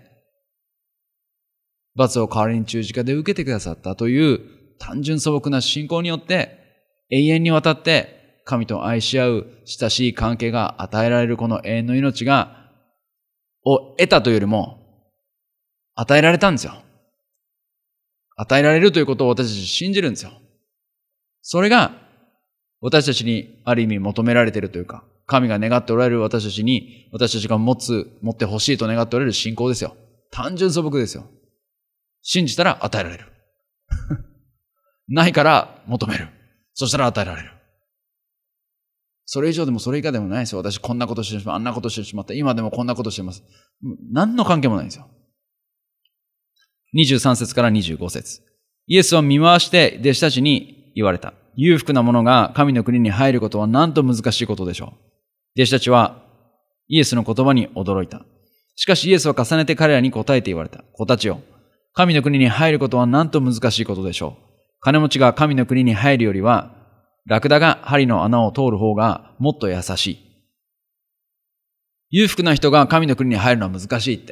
罰を代わりに十字架で受けてくださったという単純素朴な信仰によって永遠にわたって神と愛し合う親しい関係が与えられるこの永遠の命を得たというよりも与えられたんですよ。与えられるということを私たち信じるんですよ。それが私たちにある意味求められているというか、神が願っておられる私たちに、私たちが持ってほしいと願っておられる信仰ですよ。単純素朴ですよ。信じたら与えられる。ないから求める。そしたら与えられる。それ以上でもそれ以下でもないですよ。私こんなことしてしまった、あんなことしてしまった、今でもこんなことしてます。何の関係もないんですよ。23節から25節。イエスは見回して弟子たちに言われた。裕福な者が神の国に入ることはなんと難しいことでしょう。弟子たちはイエスの言葉に驚いた。しかしイエスは重ねて彼らに答えて言われた。子たちよ。神の国に入ることはなんと難しいことでしょう。金持ちが神の国に入るよりは、ラクダが針の穴を通る方がもっと優しい。裕福な人が神の国に入るのは難しいって。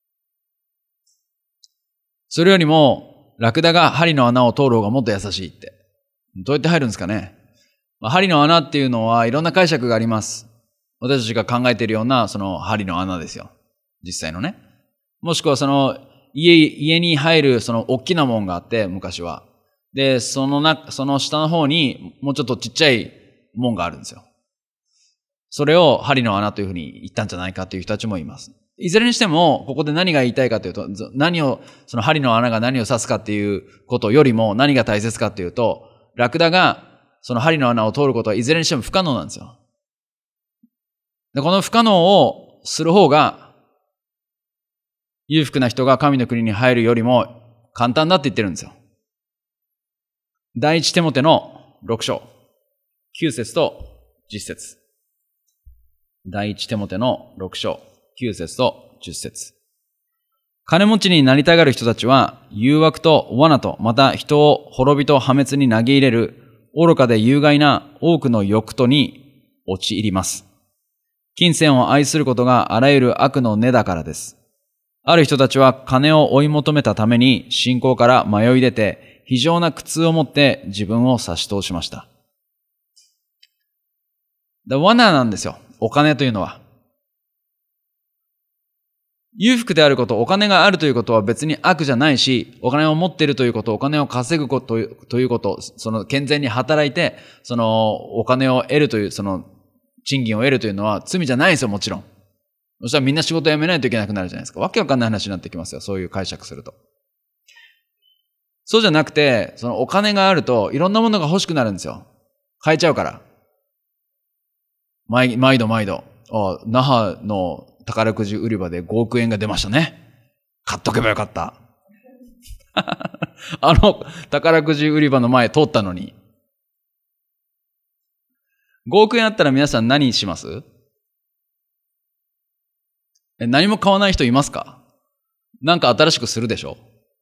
それよりも、ラクダが針の穴を通る方がもっと優しいって。どうやって入るんですかね。 針の穴っていうのはいろんな解釈があります。私たちが考えているようなその針の穴ですよ。実際のね。もしくはその家に入るその大きな門があって、昔は。で、その下の方にもうちょっとちっちゃい門があるんですよ。それを針の穴というふうに言ったんじゃないかという人たちもいます。いずれにしても、ここで何が言いたいかというと、その針の穴が何を指すかっていうことよりも何が大切かというと、ラクダがその針の穴を通ることはいずれにしても不可能なんですよ。で、この不可能をする方が、裕福な人が神の国に入るよりも簡単だって言ってるんですよ。第一テモテの6章、9節と10節。第一テモテの6章、9節と10節。金持ちになりたがる人たちは、誘惑と罠と、また人を滅びと破滅に投げ入れる、愚かで有害な多くの欲とに陥ります。金銭を愛することがあらゆる悪の根だからです。ある人たちは金を追い求めたために信仰から迷い出て、非常な苦痛をもって自分を差し通しました。罠なんですよ。お金というのは。裕福であること、お金があるということは別に悪じゃないし、お金を持っているということ、お金を稼ぐことということ、その健全に働いて、そのお金を得るという、その賃金を得るというのは罪じゃないですよ、もちろん。そしたらみんな仕事辞めないといけなくなるじゃないですか。わけわかんない話になってきますよ、そういう解釈すると。そうじゃなくて、そのお金があるといろんなものが欲しくなるんですよ。買えちゃうから。毎度。那覇の宝くじ売り場で5億円が出ましたね。買っとけばよかった。あの宝くじ売り場の前通ったのに。5億円あったら皆さん何します？何も買わない人いますか？なんか新しくするでしょ？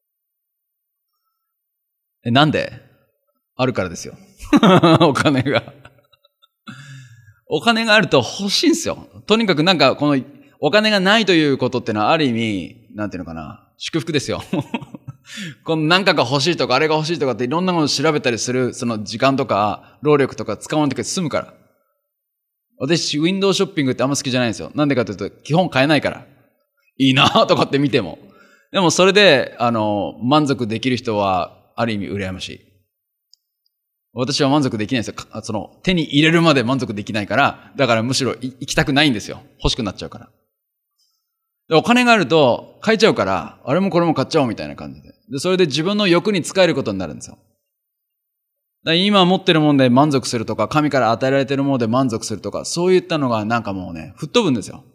なんで？あるからですよ。お金が。お金があると欲しいんですよ。とにかくなんかこのお金がないということってのはある意味、なんていうのかな、祝福ですよ。この何かが欲しいとかあれが欲しいとかっていろんなものを調べたりするその時間とか労力とか使わなくて済むから。私、ウィンドウショッピングってあんま好きじゃないんですよ。なんでかというと、基本買えないから。いいなとかって見ても。でもそれで、満足できる人はある意味羨ましい。私は満足できないんですよ。その手に入れるまで満足できないから、だからむしろ行きたくないんですよ。欲しくなっちゃうから。でお金があると買えちゃうから、あれもこれも買っちゃおうみたいな感じで。で、それで自分の欲に使えることになるんですよ。だ今持ってるもので満足するとか、神から与えられているもので満足するとか、そういったのがなんかもうね、吹っ飛ぶんですよ。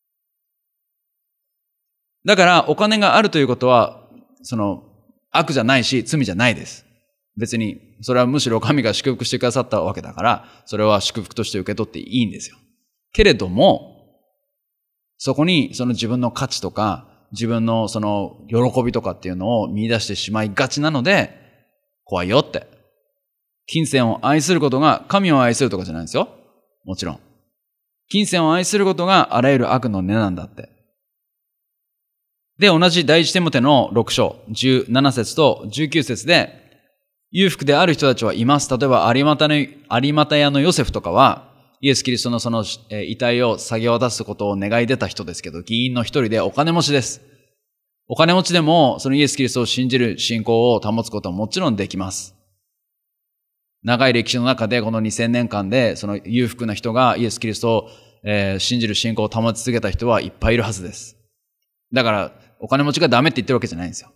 だからお金があるということは、その悪じゃないし罪じゃないです。別に、それはむしろ神が祝福してくださったわけだから、それは祝福として受け取っていいんですよ。けれども、そこにその自分の価値とか、自分のその喜びとかっていうのを見出してしまいがちなので、怖いよって。金銭を愛することが神を愛するとかじゃないんですよ。もちろん。金銭を愛することがあらゆる悪の根なんだって。で、同じ第一テモテの6章、17節と19節で、裕福である人たちはいます。例えば有股屋のヨセフとかは、イエス・キリストのその遺体を下げ渡すことを願い出た人ですけど、議員の一人でお金持ちです。お金持ちでも、そのイエス・キリストを信じる信仰を保つことはもちろんできます。長い歴史の中で、この2000年間で、その裕福な人がイエス・キリストを、信じる信仰を保ち続けた人はいっぱいいるはずです。だから、お金持ちがダメって言ってるわけじゃないんですよ。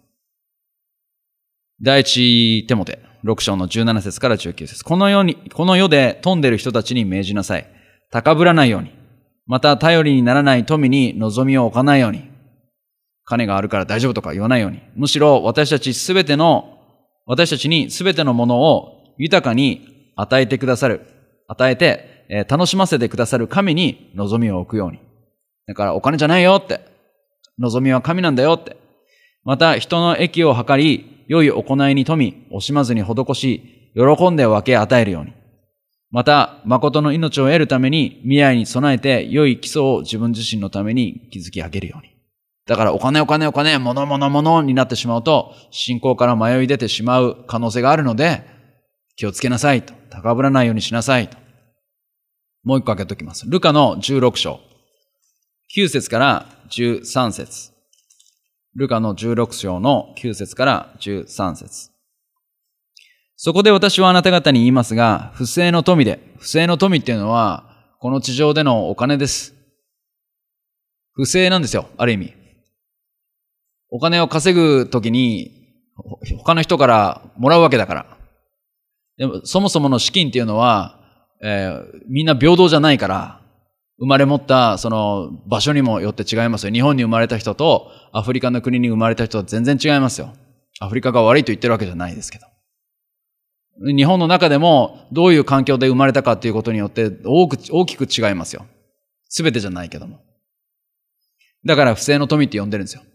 第一テモテ6章の17節から19節。この世で富んでいる人たちに命じなさい。高ぶらないように。また頼りにならない富に望みを置かないように。金があるから大丈夫とか言わないように。むしろ私たちにすべてのものを豊かに与えて、楽しませてくださる神に望みを置くように。だからお金じゃないよって。望みは神なんだよって。また人の益を図り、良い行いに富み、惜しまずに施し、喜んで分け与えるように。また、誠の命を得るために、未来に備えて良い基礎を自分自身のために築き上げるように。だからお金、物になってしまうと、信仰から迷い出てしまう可能性があるので、気をつけなさいと高ぶらないようにしなさいと。もう一個開けときます。ルカの16章。9節から13節。ルカの16章の9節から13節。そこで私はあなた方に言いますが、不正の富で、不正の富っていうのは、この地上でのお金です。不正なんですよ、ある意味。お金を稼ぐときに、他の人からもらうわけだから。でも、そもそもの資金っていうのは、みんな平等じゃないから、生まれ持ったその場所にもよって違いますよ。日本に生まれた人とアフリカの国に生まれた人は全然違いますよ。アフリカが悪いと言ってるわけじゃないですけど。日本の中でもどういう環境で生まれたかっていうことによって大きく違いますよ。すべてじゃないけども。だから不正の富って呼んでるんですよ。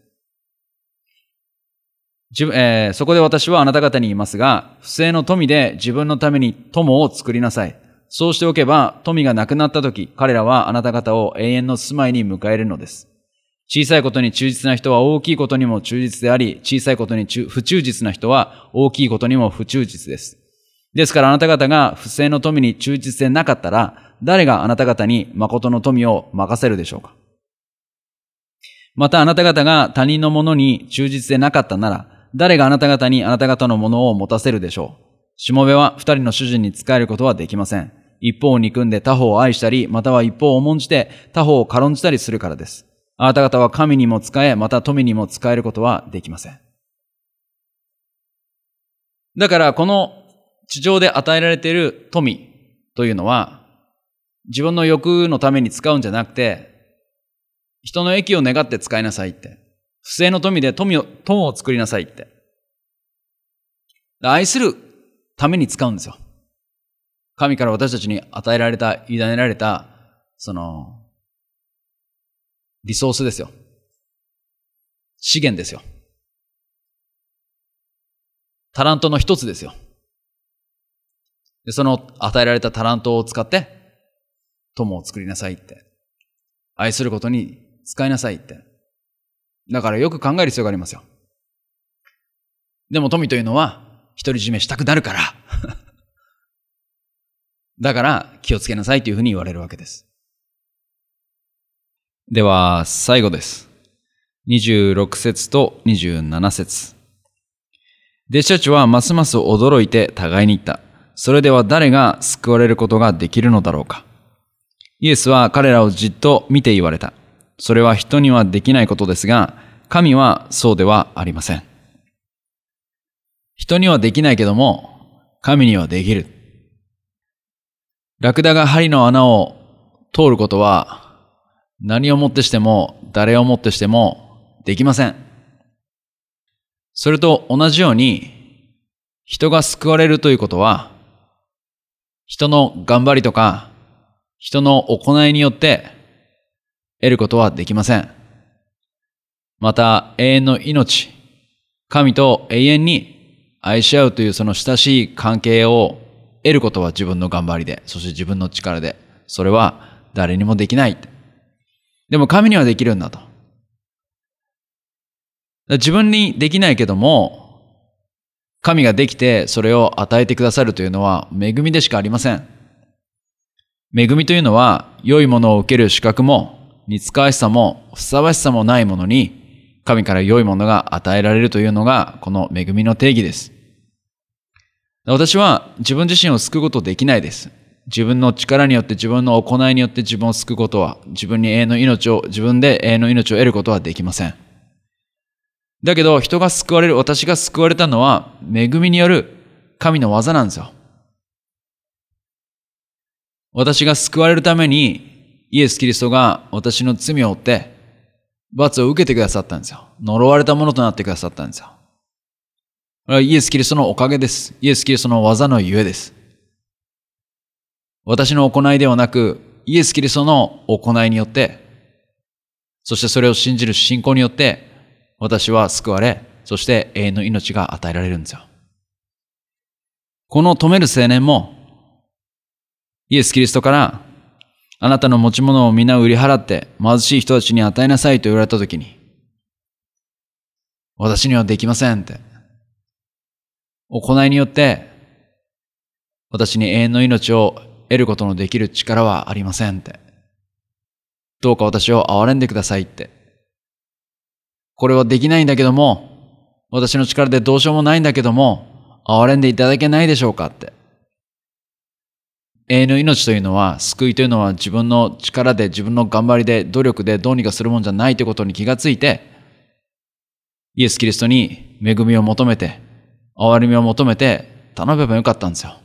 そこで私はあなた方に言いますが、不正の富で自分のために友を作りなさい。そうしておけば、富がなくなったとき、彼らはあなた方を永遠の住まいに迎えるのです。小さいことに忠実な人は大きいことにも忠実であり、小さいことに不忠実な人は大きいことにも不忠実です。ですからあなた方が不正の富に忠実でなかったら、誰があなた方に誠の富を任せるでしょうか。またあなた方が他人のものに忠実でなかったなら、誰があなた方にあなた方のものを持たせるでしょう。しもべは二人の主人に仕えることはできません。一方を憎んで他方を愛したり、または一方を重んじて他方を軽んじたりするからです。あなた方は神にも仕え、また富にも仕えることはできません。だからこの地上で与えられている富というのは、自分の欲のために使うんじゃなくて、人の益を願って使いなさいって。不正の富で友を作りなさいって。愛するために使うんですよ。神から私たちに与えられた、委ねられた、リソースですよ。資源ですよ。タラントの一つですよ。で、その与えられたタラントを使って、友を作りなさいって。愛することに使いなさいって。だからよく考える必要がありますよ。でも富というのは独り占めしたくなるから。だから気をつけなさいというふうに言われるわけです。では最後です。26節と27節。弟子たちはますます驚いて互いに言った。それでは誰が救われることができるのだろうか。イエスは彼らをじっと見て言われた。それは人にはできないことですが、神はそうではありません。人にはできないけども、神にはできる。ラクダが針の穴を通ることは、何をもってしても、誰をもってしてもできません。それと同じように、人が救われるということは、人の頑張りとか、人の行いによって得ることはできません。また永遠の命、神と永遠に愛し合うというその親しい関係を得ることは自分の頑張りで、そして自分の力で、それは誰にもできない。でも神にはできるんだと。自分にできないけども、神ができてそれを与えてくださるというのは恵みでしかありません。恵みというのは良いものを受ける資格も似つかわしさもふさわしさもないものに神から良いものが与えられるというのがこの恵みの定義です。私は自分自身を救うことできないです。自分の力によって自分の行いによって自分を救うことは自分で永遠の命を得ることはできません。だけど人が救われる、私が救われたのは恵みによる神の技なんですよ。私が救われるためにイエス・キリストが私の罪を負って罰を受けてくださったんですよ。呪われたものとなってくださったんですよ。これはイエス・キリストのおかげです。イエス・キリストの技のゆえです。私の行いではなく、イエス・キリストの行いによって、そしてそれを信じる信仰によって、私は救われ、そして永遠の命が与えられるんですよ。この止める青年も、イエス・キリストから、あなたの持ち物を皆売り払って貧しい人たちに与えなさいと言われたときに、私にはできませんって。行いによって、 私に永遠の命を得ることのできる力はありませんって。どうか私を憐れんでくださいって。これはできないんだけども、私の力でどうしようもないんだけども、憐れんでいただけないでしょうかって。永遠の命というのは、救いというのは自分の力で、自分の頑張りで、努力でどうにかするもんじゃないということに気がついて、イエス・キリストに恵みを求めて、憐れみを求めて頼めばよかったんですよ。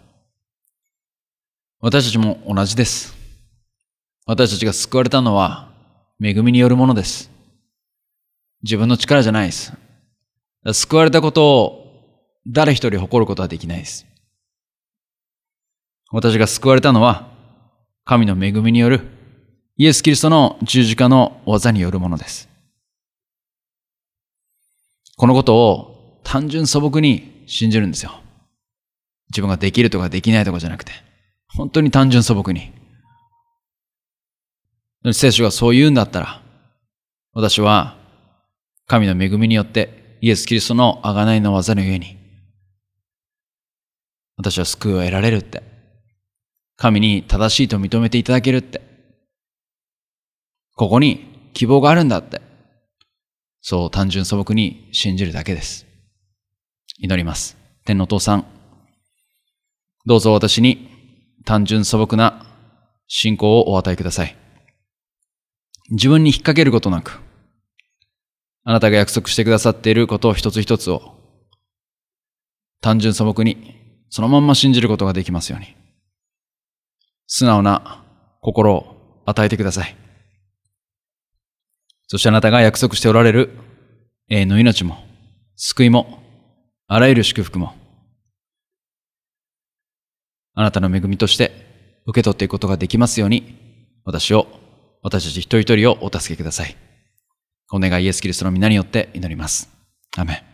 私たちも同じです。私たちが救われたのは恵みによるものです。自分の力じゃないです。救われたことを誰一人誇ることはできないです。私が救われたのは神の恵みによるイエス・キリストの十字架の技によるものです。このことを単純素朴に信じるんですよ。自分ができるとかできないとかじゃなくて、本当に単純素朴に。聖書がそう言うんだったら、私は神の恵みによってイエス・キリストの贖いの技のゆえに、私は救いを得られるって、神に正しいと認めていただけるって、ここに希望があるんだって、そう単純素朴に信じるだけです。祈ります。天のお父さん、どうぞ私に単純素朴な信仰をお与えください。自分に引っ掛けることなく、あなたが約束してくださっていることを一つ一つを単純素朴にそのまんま信じることができますように、素直な心を与えてください。そしてあなたが約束しておられる永遠の命も救いもあらゆる祝福もあなたの恵みとして受け取っていくことができますように、私たち一人一人をお助けください。お願いイエス・キリストの皆によって祈ります。アーメン。